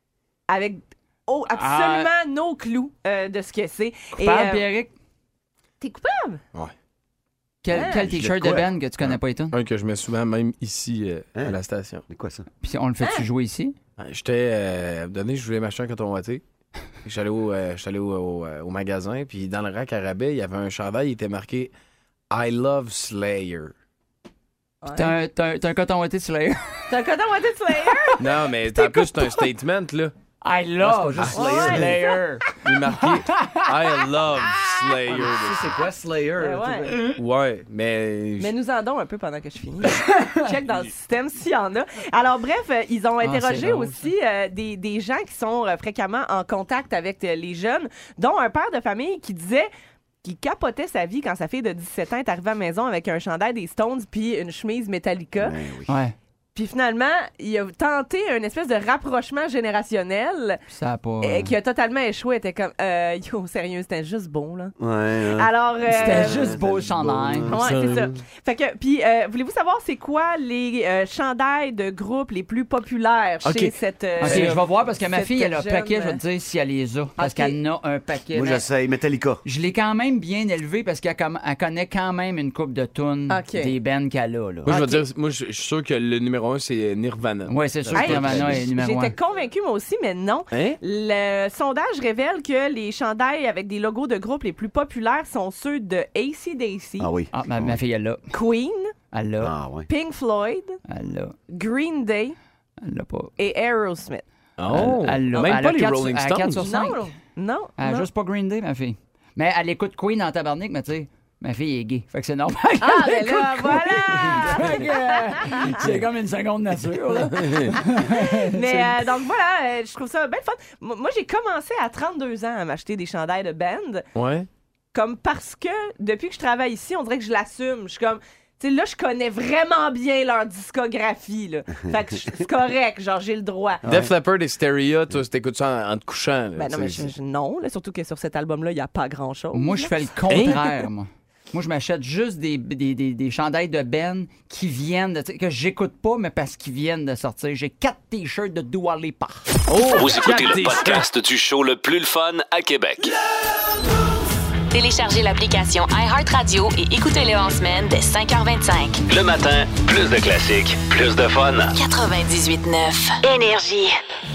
avec oh, absolument ah. no clou euh, de ce que c'est. Coupable, euh, Pierrick? T'es coupable? Ouais. Quel, ah, quel t-shirt de Ben que tu connais un, pas et tout? Un que je mets souvent même ici euh, hein? à la station. C'est quoi ça? Puis on le fait-tu ah. jouer ici? J'étais euh, donné, je voulais m'acheter un coton ouaté. J'allais au, euh, j'allais au, au, au magasin, puis dans le rack à rabais, il y avait un chandail, il était marqué I love Slayer. Ouais. T'as, un, t'as, un, t'as un coton ouaté de Slayer? T'as un coton ouaté de Slayer? Non, mais en plus, c'est un statement, là. I love ah, Slayer. Slayer. Il est marqué I love Slayer. Tu sais, c'est quoi Slayer? Ben ouais. ouais, mais. Mais nous en donnons un peu pendant que je finis. Check dans le système s'il y en a. Alors, bref, ils ont interrogé ah, aussi euh, des, des gens qui sont euh, fréquemment en contact avec euh, les jeunes, dont un père de famille qui disait qu'il capotait sa vie quand sa fille de dix-sept ans est arrivée à la maison avec un chandail des Stones puis une chemise Metallica. Ben oui. Ouais. Puis finalement, il a tenté une espèce de rapprochement générationnel ça a pas, euh, qui a totalement échoué. Il était comme, euh, yo, sérieux, c'était juste beau, là. Ouais. ouais. Alors, euh, c'était juste beau le chandail. Ouais, c'est ça. Fait que, puis, euh, voulez-vous savoir c'est quoi les euh, chandails de groupe les plus populaires okay. chez cette. Euh, ok, je vais voir parce que ma fille, elle a un jeune... paquet, je vais te dire si elle les a. Parce okay. qu'elle en a un paquet. Moi, mais... j'essaye Metallica. Je l'ai quand même bien élevée parce qu'elle elle connaît quand même une couple de tunes okay. des bands qu'elle a. Là. Moi, je okay. veux dire, moi, je suis sûr que le numéro un, c'est Nirvana. Oui, c'est sûr hey, que Nirvana est numéro un. J'étais convaincue, moi aussi, mais non. Hein? Le sondage révèle que les chandails avec des logos de groupe les plus populaires sont ceux de A C D C. Ah oui. Ah, ma, ma fille, elle l'a. Queen. Elle l'a. Ah, ouais. Pink Floyd. Elle l'a. Green Day. Elle l'a pas. Et Aerosmith. Oh! Elle, elle l'a. Même elle pas les quatre, Rolling Stones? quatre sur cinq. Non, non. Elle non. juste pas Green Day, ma fille. Mais elle écoute Queen en tabarnak, mais tu sais... Ma fille est gay. Fait que c'est normal. Ah, mais là, voilà! C'est comme une seconde nature, là. Mais euh, donc voilà, euh, je trouve ça bien fun. M- moi, j'ai commencé à trente-deux ans à m'acheter des chandails de band. Ouais. Comme parce que depuis que je travaille ici, on dirait que je l'assume. Je suis comme... Tu sais, là, je connais vraiment bien leur discographie, là. Fait que c'est correct, genre, j'ai le droit. Ouais. Def Leppard et Stereo, toi, t'écoutes ça en, en te couchant. Là, ben non, mais je, je, non, là, surtout que sur cet album-là, il n'y a pas grand-chose. Moi, là. je fais le contraire, hein? moi. Moi, je m'achète juste des, des, des, des chandails de Ben qui viennent de... que j'écoute pas, mais parce qu'ils viennent de sortir. J'ai quatre t-shirts de Dua Lipa. Oh, vous écoutez le podcast du show le plus le fun à Québec. Téléchargez l'application iHeartRadio et écoutez-le en semaine dès cinq heures vingt-cinq. Le matin, plus de classiques, plus de fun. quatre-vingt-dix-huit neuf Énergie.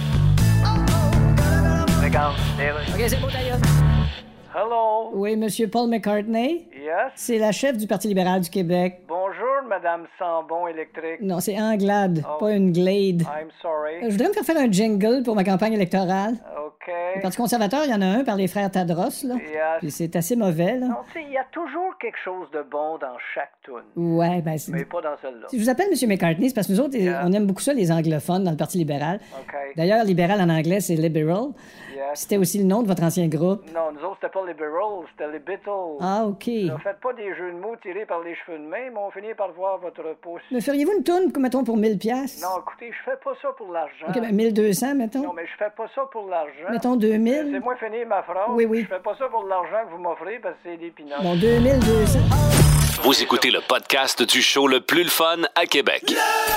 Regarde, OK, c'est beau d'ailleurs. Hello. Oui, Monsieur Paul McCartney. Yes. C'est la chef du Parti libéral du Québec. Bonjour, Madame Sambon électrique. Non, c'est Anglade, oh. pas une Glade. I'm sorry. Euh, je voudrais me faire faire un jingle pour ma campagne électorale. OK. Le Parti conservateur, il y en a un par les frères Tadros, là. Yes. Puis c'est assez mauvais, là. Non, tu sais, il y a toujours quelque chose de bon dans chaque tune. Ouais, ben c'est... Mais pas dans celle-là. Si je vous appelle Monsieur McCartney, c'est parce que nous autres, Yeah. on aime beaucoup ça, les anglophones, dans le Parti libéral. OK. D'ailleurs, libéral en anglais, c'est liberal. Yes. C'était aussi le nom de votre ancien groupe. Non, nous autres, c'était pas les Beatles, c'était les Beatles. Ah, OK. Ne faites pas des jeux de mots tirés par les cheveux de main, mais on finit par voir votre pouce. Me feriez-vous une toune, mettons, pour mille piastres? Non, écoutez, je fais pas ça pour l'argent. OK, ben mille deux cents, mettons. Non, mais je fais pas ça pour l'argent. Mettons deux mille. C'est moi finir ma phrase. Oui, oui. Je fais pas ça pour l'argent que vous m'offrez parce que c'est des pinottes. Bon, deux mille deux cents. Vous écoutez le podcast du show le plus le fun à Québec.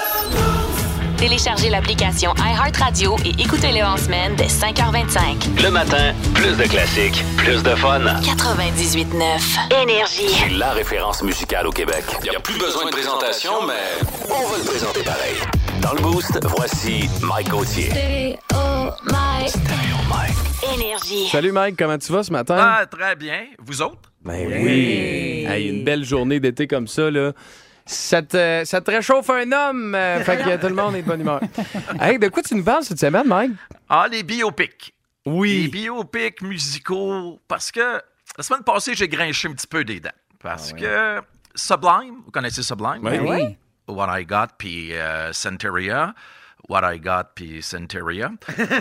Téléchargez l'application iHeartRadio et écoutez-le en semaine dès cinq heures vingt-cinq. Le matin, plus de classiques, plus de fun. quatre-vingt-dix-huit neuf Énergie. C'est la référence musicale au Québec. Il n'y a plus besoin de présentation, mais on va le présenter pareil. Dans le Boost, voici Mike Gauthier. Stéréo Mike. Stéréo Mike. Énergie. Salut Mike, comment tu vas ce matin? Ah, très bien. Vous autres? Ben oui. oui. Hey, une belle journée d'été comme ça, là. Ça te, ça te réchauffe un homme. Euh, fait que tout le monde est de bonne humeur. Hey, de quoi tu nous parles cette semaine, Mike? Ah, les biopics. Oui. Les biopics musicaux. Parce que la semaine passée, j'ai grinché un petit peu des dents. Parce ah, oui. que Sublime, vous connaissez Sublime? Ben oui. oui. What I Got, puis uh, Centuria. What I Got, puis Centuria.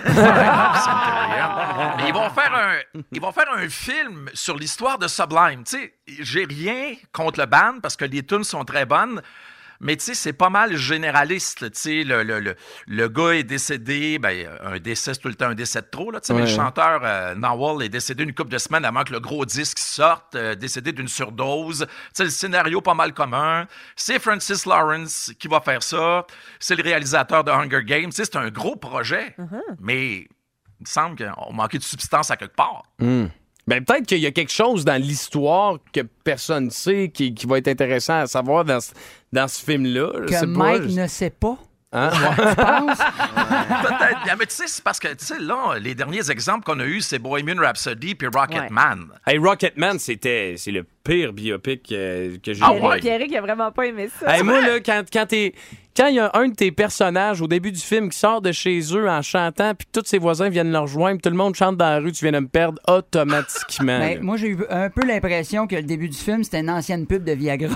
Centuria. Mais ils vont faire un, ils vont faire un film sur l'histoire de Sublime. Tu sais, j'ai rien contre le band parce que les tunes sont très bonnes. Mais tu sais, c'est pas mal généraliste. Tu sais, le, le, le, le gars est décédé, ben, un décès, c'est tout le temps un décès de trop. Là, ouais. Mais le chanteur euh, Nawal est décédé une couple de semaines avant que le gros disque sorte, euh, décédé d'une surdose. Tu sais, le scénario pas mal commun. C'est Francis Lawrence qui va faire ça. C'est le réalisateur de Hunger Games. Tu sais, c'est un gros projet. Mm-hmm. Mais Il me semble qu'on manquait de substance à quelque part. Hmm. Ben, peut-être qu'il y a quelque chose dans l'histoire que personne ne sait qui, qui va être intéressant à savoir dans ce, dans ce film-là. Je Que sais Mike pas, je- ne sait pas. Hein? Tu penses? Peut-être. bien, Mais tu sais, c'est parce que, tu sais, là, les derniers exemples qu'on a eus, c'est Bohemian Rhapsody puis Rocketman. Hey, Rocketman, c'était c'est le pire biopic euh, que j'ai Ah vu. ouais? Pierrick, il a vraiment pas aimé ça. Hey, moi, là, quand, quand t'es. Quand il y a un de tes personnages au début du film qui sort de chez eux en chantant, puis tous ses voisins viennent le rejoindre, tout le monde chante dans la rue, tu viens de me perdre automatiquement. Ben, là. moi, j'ai eu un peu l'impression que le début du film, c'était une ancienne pub de Viagra.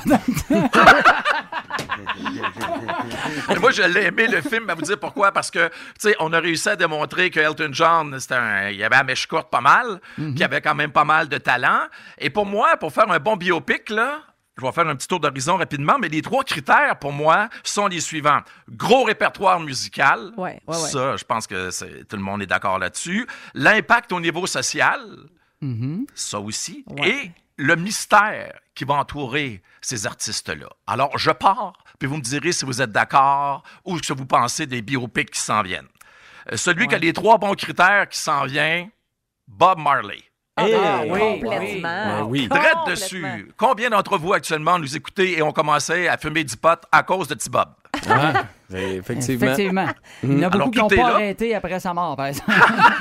Mais moi, je l'ai aimé, le film, à vous dire pourquoi. Parce que, tu sais, on a réussi à démontrer que Elton John, c'était un, il avait la mèche courte pas mal, puis il avait quand même pas mal de talent. Et pour moi, pour faire un bon biopic, là, je vais faire un petit tour d'horizon rapidement, mais les trois critères, pour moi, sont les suivants. Gros répertoire musical. Ouais, ouais, ouais. Ça, je pense que c'est- tout le monde est d'accord là-dessus. L'impact au niveau social. Ça aussi. Ouais. Et le mystère qui va entourer ces artistes-là. Alors, je pars, puis vous me direz si vous êtes d'accord ou ce que vous pensez des biopics qui s'en viennent. Euh, celui qui a les trois bons critères qui s'en vient, Bob Marley. Ah, Eh, ah, oui, complètement. Ben oui. Drette Complètement. dessus. Combien d'entre vous actuellement nous écoutez et ont commencé à fumer du pot à cause de T-Bob? Ah, effectivement. Effectivement. Il y en a Alors, beaucoup qui n'ont tout est pas là. arrêté après sa mort, par exemple.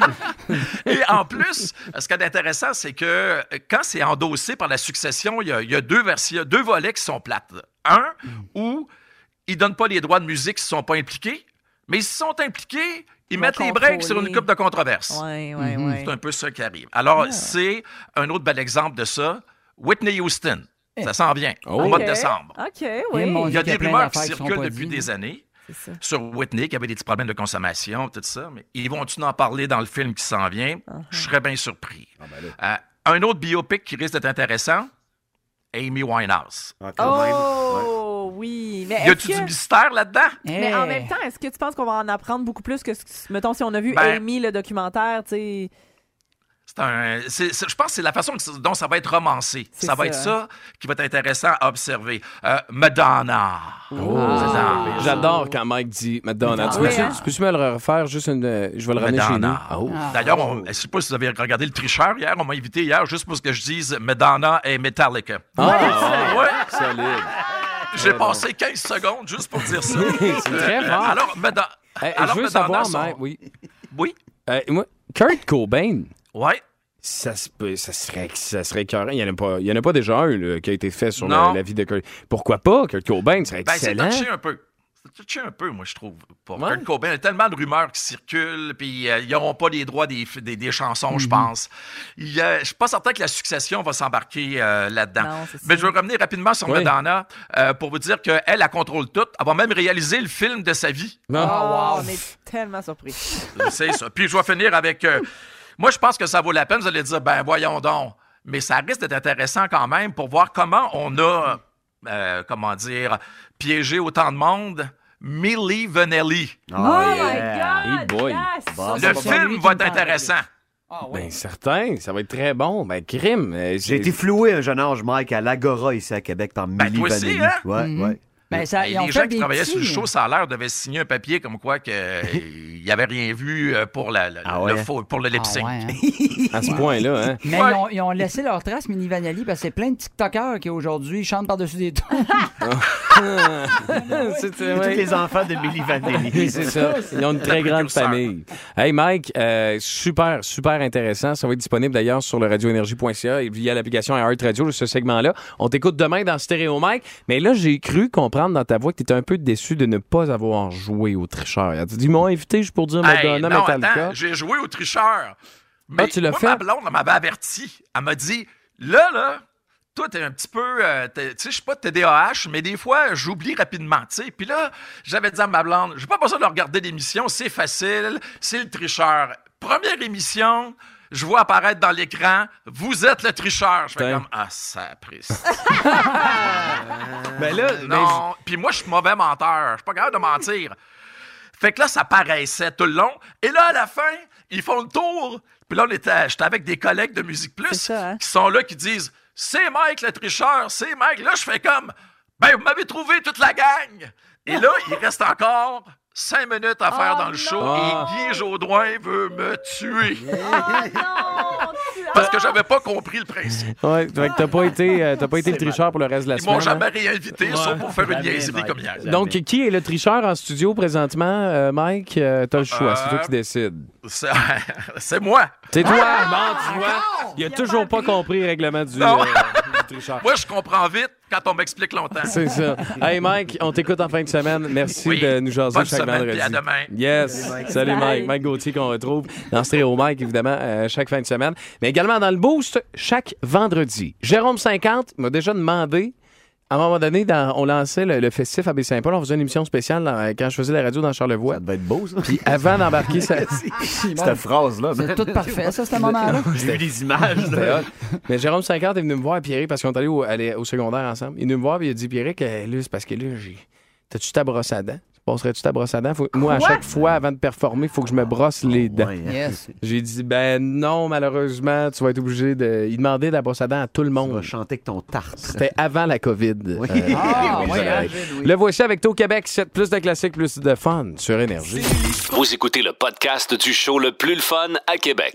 Et en plus, ce qui est intéressant, c'est que quand c'est endossé par la succession, il y a, il y a deux versions, deux volets qui sont plates. Un, où ils donnent pas les droits de musique s'ils sont pas impliqués, mais s'ils sont impliqués, ils vont mettent les breaks sur une contrôler. coupe de controverses. Ouais, ouais, Mhm. ouais. C'est un peu ça qui arrive. Alors, c'est un autre bel exemple de ça. Whitney Houston. Ça s'en vient au mois de Ok. décembre. OK, Eh, oui. mon Il y a Dieu, des plein rumeurs qui d'affaires qui sont circulent pas depuis dites. des années C'est ça. sur Whitney, qui avait des petits problèmes de consommation, tout ça. Mais ils vont-tu en parler dans le film qui s'en vient? Uh-huh. Je serais bien surpris. Euh, un autre biopic qui risque d'être intéressant, Amy Winehouse. Ah, quand même. Ouais. Oh, oui. Mais Y est-ce a-tu que- du mystère là-dedans? Mais en Eh. même temps, est-ce que tu penses qu'on va en apprendre beaucoup plus que, ce- mettons, si on a vu Ben- Amy, le documentaire, tu sais... C'est un, c'est- c'est- je pense que c'est la façon dont ça va être romancé. C'est Ça va ça, être hein. ça qui va être intéressant à observer. Euh, Madonna. Oh. Madonna. J'adore quand Mike dit Madonna. Ah tu oui, peux-tu hein? tu peux-tu me le refaire juste une. euh, Je vais le ramener chez nous. Madonna. Oh. D'ailleurs, on- je ne sais pas si vous avez regardé Le Tricheur hier. On m'a invité hier juste pour que je dise Madonna et Metallica. Ah, Ouais. solide. J'ai passé quinze secondes juste pour dire ça. C'est très fort. Alors, Madonna. Hey, alors, je veux Madonna, savoir, son- Mike, oui. Oui. Euh, moi, Kurt Cobain, Ouais. ça, se peut- ça serait ça serait écœurant. Il n'y en, a pas- il y en a pas déjà un là, qui a été fait sur Non. la, la vie de Kurt. Pourquoi pas? Kurt Cobain serait Ben, c'est excellent. touché un peu. C'est touché un peu, moi, je trouve. Pour Ouais. Kurt Cobain, il y a tellement de rumeurs qui circulent, puis euh, ils n'auront pas les droits des, des, des chansons, je pense. Il y a- Je suis pas certain que la succession va s'embarquer euh, là-dedans. Non, c'est Mais ça. je veux revenir rapidement sur Oui. Madonna euh, pour vous dire qu'elle, elle contrôle tout. Elle va même réaliser le film de sa vie. Non. Oh, wow, on est tellement surpris. C'est ça. Puis je vais finir avec... euh, moi, je pense que ça vaut la peine. Vous allez dire, ben voyons donc. Mais ça risque d'être intéressant quand même pour voir comment on a, euh, comment dire, piégé autant de monde. Milli Vanilli. Oh, my yeah. God! Hey boy. yes! Bon, Le ça c'est va film lui va qui me être parle. intéressant. Ah, oui. Ben certain, ça va être très bon. Ben crime. euh, J'ai c'est- été floué un jeune âge, Mike, à l'Agora ici à Québec par Ben, Milli toi aussi, Vanilli. hein? Ouais, Mhm. ouais. Ben, ça, Et ils ont les fait gens qui des travaillaient sur le petits- show, ça a l'air, devaient signer un papier comme quoi qu'il n'y avait rien vu euh, pour, la, la- Ah le ouais? faux, pour le lip Ah, sync. ouais, hein. à ce point-là, hein. Mais Ouais. ils, ont, ils ont laissé leur trace, Mini Vanelli, parce que c'est plein de TikTokers qui aujourd'hui chantent par-dessus des tons. C'est- c'est- Tous ouais. les enfants de Milli Vanilli. C'est ça. Ils ont une très grande précurseur. famille. Hey Mike, euh, super, super intéressant. Ça va être disponible d'ailleurs sur le radio énergie point c a et via l'application iHeart Radio, ce segment-là. On t'écoute demain dans Stéréo Mike. Mais là, j'ai cru comprendre dans ta voix que tu étais un peu déçu de ne pas avoir joué au tricheur. Tu dis, ils m'ont invité juste pour dire Hey, Madonna, non, Metallica. attends, j'ai joué au tricheur. Mais Ah, tu l'as moi, fait? ma blonde, elle m'avait averti. Elle m'a dit, là, là, toi, t'es un petit peu, euh, t'es- tu sais, je suis pas de T D A H, mais des fois, j'oublie rapidement, tu sais. Puis là, j'avais dit à ma blonde, j'ai pas besoin de regarder l'émission, c'est facile, c'est le tricheur. Première émission, je vois apparaître dans l'écran, vous êtes le tricheur. Je fais Putain. comme, ah, ça pris. Ben là, Non, puis moi, je suis mauvais menteur. Je suis pas capable de mentir. Fait que là, ça paraissait tout le long. Et là, à la fin, ils font le tour. Puis là, on était, j'étais avec des collègues de Musique Plus C'est ça, hein? qui sont là, qui disent « C'est Mike le tricheur, c'est Mike. » Là, je fais comme « Ben, vous m'avez trouvé toute la gang. » Et là, il reste encore cinq minutes à faire Oh dans le show non. et Guy Jodoin veut me tuer. Oh non! tu- Parce que j'avais pas compris le principe. Ouais, fait que t'as pas été, euh, t'as pas été le tricheur pour le reste de la Ils semaine. m'ont jamais hein? réinvité, sauf pour faire une niaiserie comme hier. Donc, qui est le tricheur en studio présentement, euh, Mike? Euh, t'as le choix, c'est toi Euh, qui décides. C'est c'est moi. C'est toi, Ah! bon, tu vois. Il a toujours pas compris le règlement du, Non. euh, du tricheur. Moi, je comprends vite quand on m'explique longtemps. C'est ça. Hey Mike, on t'écoute en fin de semaine. Merci Oui. de nous jaser Bonne chaque semaine, vendredi. puis à demain. Yes. Salut, Mike. Salut Mike. Bye. Mike Gauthier qu'on retrouve dans Stéréo Mike, évidemment, euh, chaque fin de semaine. Mais également dans le Boost, chaque vendredi. Jérôme cinquante m'a déjà demandé, à un moment donné, dans- on lançait le, le festif à Baie-Saint-Paul, on faisait une émission spéciale dans- quand je faisais la radio dans Charlevoix. Ça devait être beau, ça. Puis avant d'embarquer, ça... Cette phrase-là. C'est tout parfait, ça, ce moment-là. J'ai vu des images. C'était là. hot. Mais Jérôme cinquante est venu me voir, Pierrick, parce qu'on est allé au, aller au secondaire ensemble. Il est venu me voir, puis il a dit, Pierrick, euh, là, c'est parce que là, j'ai... T'as-tu ta brosse à dents? Passerais-tu ta brosse à dents? Faut- Moi, à Quoi? chaque fois, avant de performer, il faut que je me brosse les dents. Ouais, hein. Yes. J'ai dit, ben non, malheureusement, tu vas être obligé de... Il demandait de la brosse à dents à tout le Tu vas monde. chanter avec ton tartre. C'était avant la COVID. Oui. Euh, Ah, oui, ouais, ça hein, arrive. Gilles, oui. Le voici avec Taux Québec, sept plus de classiques, plus de fun sur Énergie. Vous écoutez le podcast du show le plus le fun à Québec.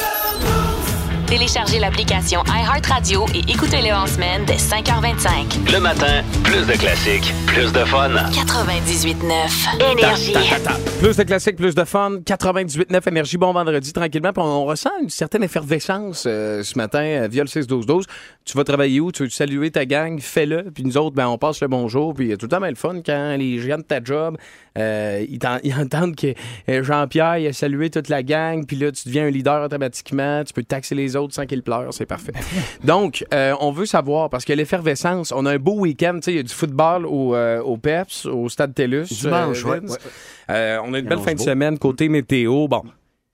Téléchargez l'application iHeartRadio et écoutez-le en semaine dès cinq heures vingt-cinq. Le matin, plus de classiques, plus de fun. quatre-vingt-dix-huit neuf. Énergie. Plus de classiques, plus de fun. quatre-vingt-dix-huit neuf Énergie, bon vendredi, tranquillement. Puis on, on ressent une certaine effervescence euh, ce matin euh, via le six douze douze. Tu vas travailler où? Tu veux saluer ta gang? Fais-le. Puis nous autres, ben, on passe le bonjour. Puis il y a tout le temps bien le fun quand les gens de ta job, euh, ils, t'en- ils entendent que euh, Jean-Pierre il a salué toute la gang. Puis là, tu deviens un leader automatiquement. Tu peux taxer les autres sans qu'ils pleurent. C'est parfait. Donc, euh, on veut savoir, parce que l'effervescence, on a un beau week-end. Tu sais, il y a du football au, euh, au Peps, au Stade TELUS. Dimanche, euh, ouais, Vince. ouais. Euh, on a une belle annonce fin de beau. semaine côté météo. Bon.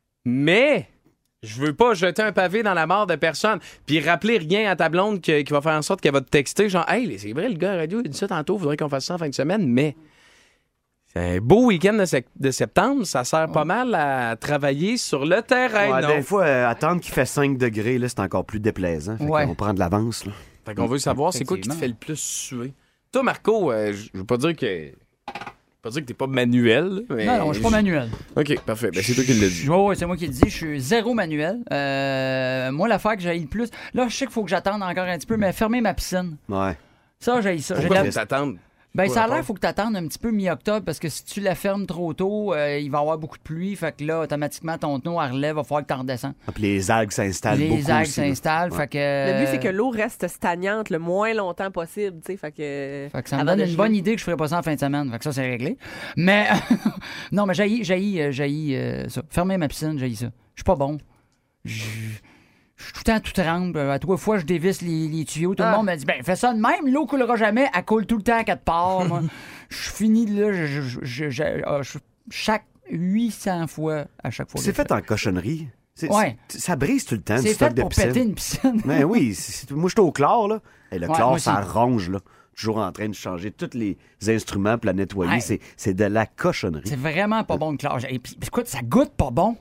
Mais je veux pas jeter un pavé dans la mort de personne puis rappeler rien à ta blonde que- qui va faire en sorte qu'elle va te texter genre « Hey, c'est vrai, le gars à radio, il dit ça tantôt, il faudrait qu'on fasse ça en fin de semaine. » Mais c'est un beau week-end de, sec- de septembre. Ça sert pas mal à travailler sur le terrain, Ouais, non? des fois, euh, attendre qu'il fait cinq degrés, là, c'est encore plus déplaisant. Fait Ouais. qu'on prend de l'avance. Là. Fait qu'on veut savoir c'est quoi qui te fait le plus suer. Toi, Marco, euh, je je veux pas dire que... je veux pas dire que t'es pas manuel. Mais Non, non, je suis pas manuel. OK, parfait. Ben, c'est toi qui l'as dit. Ouais, ouais, c'est moi qui le dis. Je suis zéro manuel. Euh, moi, l'affaire que j'ai le plus. Là, je sais qu'il faut que j'attende encore un petit peu, mais fermer ma piscine. Ouais. Ça, j'ai ça. J'ai Pourquoi la- faut t'attendre? Ben, Quoi ça a l'air rapport? qu'il faut que tu attendes un petit peu mi-octobre parce que si tu la fermes trop tôt, euh, il va y avoir beaucoup de pluie. Fait que là, automatiquement, ton tonneau elle relève, va falloir que tu redescends. Ah, puis les algues s'installent beaucoup Les algues aussi, là. s'installent. Ouais. Fait que. Le but, c'est que l'eau reste stagnante le moins longtemps possible, tu sais, fait que... Fait que ça me avant donne de une geler. bonne idée que je ferais pas ça en fin de semaine. Fait que ça, c'est réglé. Mais, non, mais j'haïs, j'haïs, euh, j'haïs euh, ça. Fermer ma piscine, j'haïs ça. Je suis pas bon. Je je suis tout le temps tout tremble. À trois fois, je dévisse les, les tuyaux. Tout Ah. le monde me dit, ben, fais ça de même. L'eau coulera jamais. Elle coule tout le temps à quatre parts. Moi, je finis là. Je, je, je- je- ah, je- chaque huit cents fois à chaque fois. que C'est je fait fais. en cochonnerie. C'est- Ouais. c'est- Ça brise tout le temps. C'est du stock fait de pour piscine. péter une piscine. Ben oui, c'est- c'est- moi, j'étais au chlore, là. Et le Ouais, chlore, moi ça aussi. ronge, là. Toujours en train de changer tous les instruments pour la nettoyer. Ouais. C'est- C'est de la cochonnerie. C'est vraiment pas bon le chlore. Et puis, écoute, ça goûte pas bon.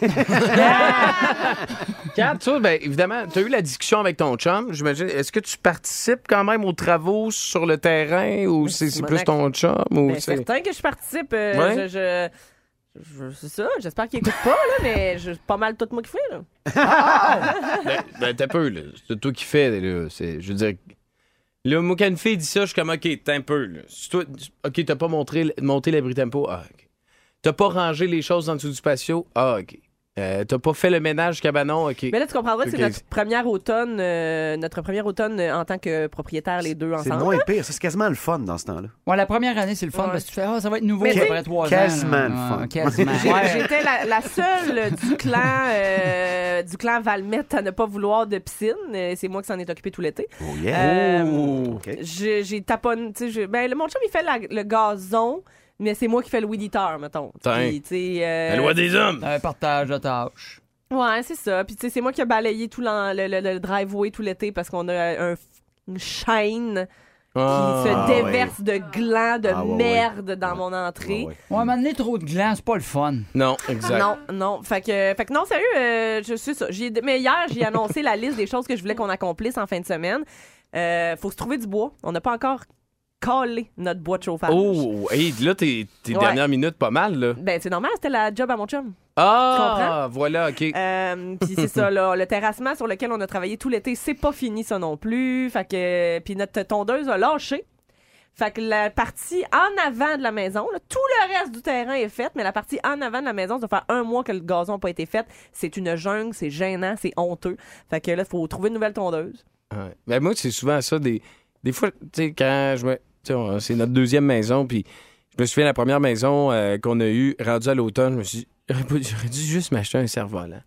Kat, toi, ben, évidemment, tu as eu la discussion avec ton chum, j'imagine. Est-ce que tu participes quand même aux travaux sur le terrain ou c'est c'est plus ton chum? Ou Ben, c'est... certain que je participe. euh, Ouais. je, je, je- c'est ça. J'espère qu'il écoute pas, là, mais je, pas mal tout moi qui fais, là. Ben, ben, t'as peu, là. C'est toi qui fais, là. C'est, je veux dire... Là, moi, quand une fille dit ça, je suis comme, OK, t'as un peu, là. Si toi, OK, t'as pas montré, monté l'abri tempo, ah, OK. T'as pas rangé les choses en dessous du patio, ah, OK. Euh, t'as pas fait le ménage cabanon, OK. Mais là, tu comprendras que c'est OK. notre première automne, euh, notre première automne euh, en tant que propriétaire, les deux C'est ensemble. moins là. pire. C'est quasiment le fun dans ce temps-là. Ouais, la première année, c'est le fun Ouais. parce que tu fais, ah, ça va être nouveau Mais après t'sais, trois ans. quasiment là. le fun. Ouais, quasiment. J'ai- Ouais. J'étais la, la seule du clan euh, du clan Valmette à ne pas vouloir de piscine. Euh, C'est moi qui s'en est occupé tout l'été. Oh yeah. Euh, OK. J'ai j'ai taponné. tu sais, je- Ben, le- mon chum, il fait la- le gazon, mais c'est moi qui fais le weed eater, mettons. Tain. Puis, tu sais, euh, La loi des hommes! Un partage de tâches. Ouais, c'est ça. Puis, tu sais, c'est moi qui ai balayé tout l'en- le, le- le driveway tout l'été parce qu'on a un, une chaîne Ah. qui se Ah, déverse de glands de Ah, ouais, merde dans mon Ouais, entrée. ouais. Ouais, m'amener trop de glands, c'est pas le fun. Non, exact. Non, non. Fait que, fait que non, sérieux, euh, je suis ça. J'ai- Mais hier, j'ai annoncé la liste des choses que je voulais qu'on accomplisse en fin de semaine. Euh, faut se trouver du bois. On n'a pas encore caler notre bois de chauffage. Oh, hey, là, tes, tes Ouais. dernières minutes, pas mal, là. Ben, c'est normal, c'était la job à mon chum. Ah, voilà, OK. Euh, puis c'est ça, là, le terrassement sur lequel on a travaillé tout l'été, c'est pas fini, ça non plus. Fait que, puis notre tondeuse a lâché. Fait que la partie en avant de la maison, là, tout le reste du terrain est fait, mais la partie en avant de la maison, ça fait un mois que le gazon n'a pas été fait. C'est une jungle, c'est gênant, c'est honteux. Fait que là, il faut trouver une nouvelle tondeuse. Ouais. Ben moi, c'est souvent ça. Des, des fois, tu sais, quand je me. tu sais, on- c'est notre deuxième maison, puis je me souviens, la première maison euh, qu'on a eue, rendue à l'automne, je me suis dit, j'aurais pas- j'aurais dû juste m'acheter un cerf-volant.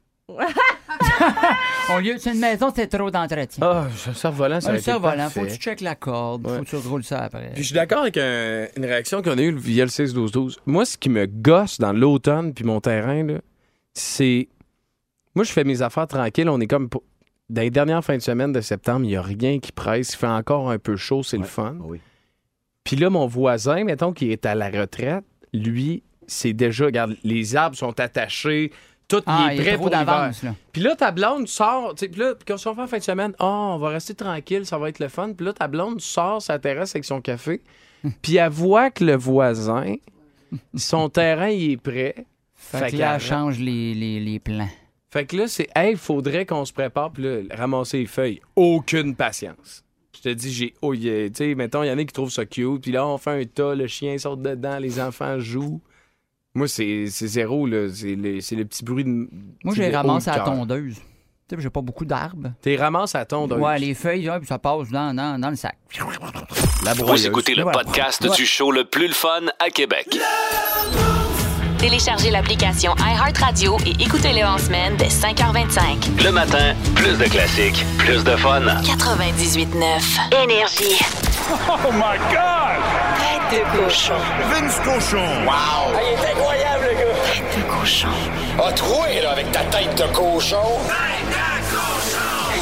Au lieu, c'est une maison, c'est trop d'entretien. Ah, un cerf-volant, ça Un aurait été cerf-volant, parfait. faut que tu checkes la corde, faut que tu roules ça après. Puis je suis d'accord avec un- une réaction qu'on a eue via le six douze douze. Moi, ce qui me gosse dans l'automne puis mon terrain, là, c'est... Moi, je fais mes affaires tranquilles. On est comme... pour- Dans les dernières fins de semaine de septembre, il n'y a rien qui presse. Il fait encore un peu chaud, c'est le fun. Puis là, mon voisin, mettons, qui est à la retraite, lui, c'est déjà... Regarde, les arbres sont attachés... Tout Ah, il est il est prêt trop pour l'hiver. d'avance, là. Puis là, ta blonde sort, tu sais, puis là, quand on fait en fin de semaine, oh, on va rester tranquille, ça va être le fun. Puis là, ta blonde sort sa terrasse avec son café, puis elle voit que le voisin, son terrain, il est prêt. Fait que là, elle change les, les, les plans. Fait que là, c'est, hey, il faudrait qu'on se prépare, puis là, ramasser les feuilles. Aucune patience. Je te dis, j'ai, oh, yeah. Tu sais, mettons, il y en a qui trouvent ça cute, puis là, on fait un tas, le chien sort dedans, les enfants jouent. Moi, c'est, c'est zéro, là. C'est le, c'est le petit bruit de. Moi, de j'ai haut ramassé de à la cœur. tondeuse. Tu sais, j'ai pas beaucoup d'arbres. T'es ramassé à la tondeuse. Ouais, les feuilles, là, puis ça passe dans, dans, dans le sac. La Vous écoutez le Voilà. podcast Ouais. du show le plus le fun à Québec. Téléchargez l'application iHeartRadio et écoutez-le en semaine dès cinq heures vingt-cinq. Le matin, plus de classiques, plus de fun. quatre-vingt-dix-huit neuf. Énergie. Oh my God! Tête de cochon. Vince Cochon! Wow! il est incroyable, le gars. Tête de cochon. A troué, là, avec ta tête de cochon! Tête de cochon!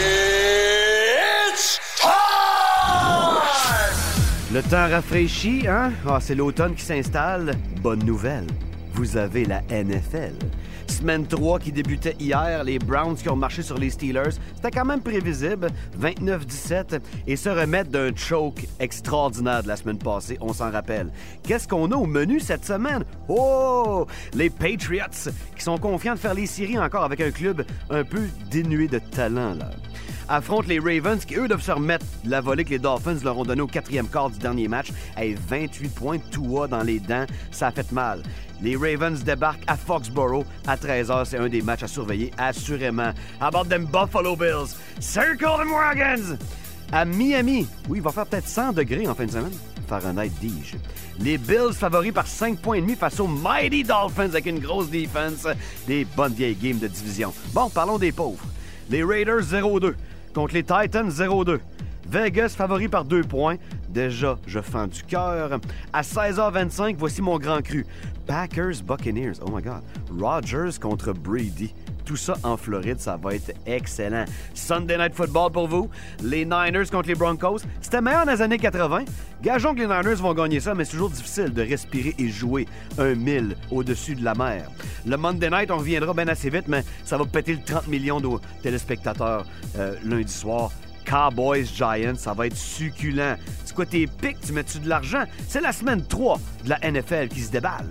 It's time! Le temps rafraîchit, hein? Ah, c'est l'automne qui s'installe. Bonne nouvelle, vous avez la N F L. Semaine trois qui débutait hier, les Browns qui ont marché sur les Steelers, c'était quand même prévisible, vingt-neuf dix-sept, et se remettre d'un choke extraordinaire de la semaine passée, on s'en rappelle. Qu'est-ce qu'on a au menu cette semaine? Oh! Les Patriots qui sont confiants de faire les séries encore avec un club un peu dénué de talent, là. Affrontent les Ravens qui, eux, doivent se remettre de la volée que les Dolphins leur ont donnée au quatrième quart du dernier match. Hey, vingt-huit points de Tua dans les dents, ça a fait mal. Les Ravens débarquent à Foxborough à treize heures. C'est un des matchs à surveiller, assurément. How about them Buffalo Bills? Circle them wagons! À Miami, oui, il va faire peut-être cent degrés en fin de semaine. Fahrenheit, dis-je. Les Bills favoris par cinq points et demi face aux Mighty Dolphins avec une grosse défense. Des bonnes vieilles games de division. Bon, parlons des pauvres. Les Raiders zéro deux contre les Titans zéro deux. Vegas favori par deux points. Déjà, je fends du cœur. À seize heures vingt-cinq, voici mon grand cru. Packers Buccaneers. Oh my God. Rodgers contre Brady. Tout ça en Floride, ça va être excellent. Sunday Night Football pour vous. Les Niners contre les Broncos. C'était meilleur dans les années quatre-vingt. Gageons que les Niners vont gagner ça, mais c'est toujours difficile de respirer et jouer un mille au-dessus de la mer. Le Monday Night, on reviendra bien assez vite, mais ça va péter le trente millions de téléspectateurs euh, lundi soir. Cowboys Giants, ça va être succulent. C'est quoi tes pics? Tu mets-tu de l'argent? C'est la semaine trois de la N F L qui se déballe.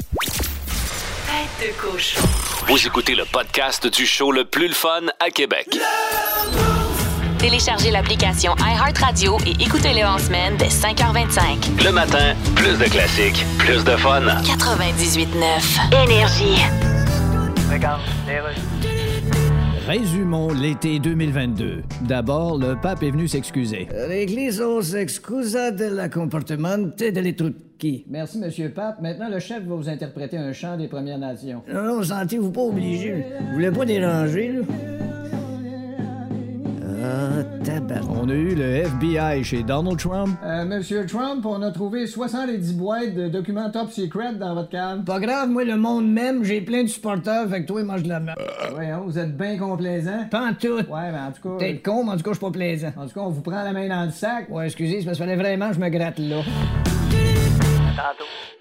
Tête de cochon. Vous écoutez le podcast du show le plus le fun à Québec. Téléchargez l'application iHeartRadio et écoutez-le en semaine dès cinq heures vingt-cinq. Le matin, plus de classiques, plus de fun. quatre-vingt-dix-huit neuf. Énergie. Regarde, les Résumons l'été deux mille vingt-deux. D'abord, le pape est venu s'excuser. L'Église s'excusa del comportamento delle trucchi. Merci, Monsieur Pape. Maintenant, le chef va vous interpréter un chant des Premières Nations. Non, non, sentez-vous pas obligé. Vous voulez pas déranger, là? Ah, tabac. On a eu le F B I chez Donald Trump. Euh, Monsieur Trump, on a trouvé soixante-dix boîtes de documents top secret dans votre cave. Pas grave, moi, le monde même, j'ai plein de supporters, fait que toi, mange de la merde. Voyons, vous êtes bien complaisant. Pas en tout. Ouais, mais en tout cas... Peut-être con, mais en tout cas, je suis pas plaisant. En tout cas, on vous prend la main dans le sac. Ouais, excusez, c'est parce qu'il fallait vraiment que je me gratte là. Tantôt.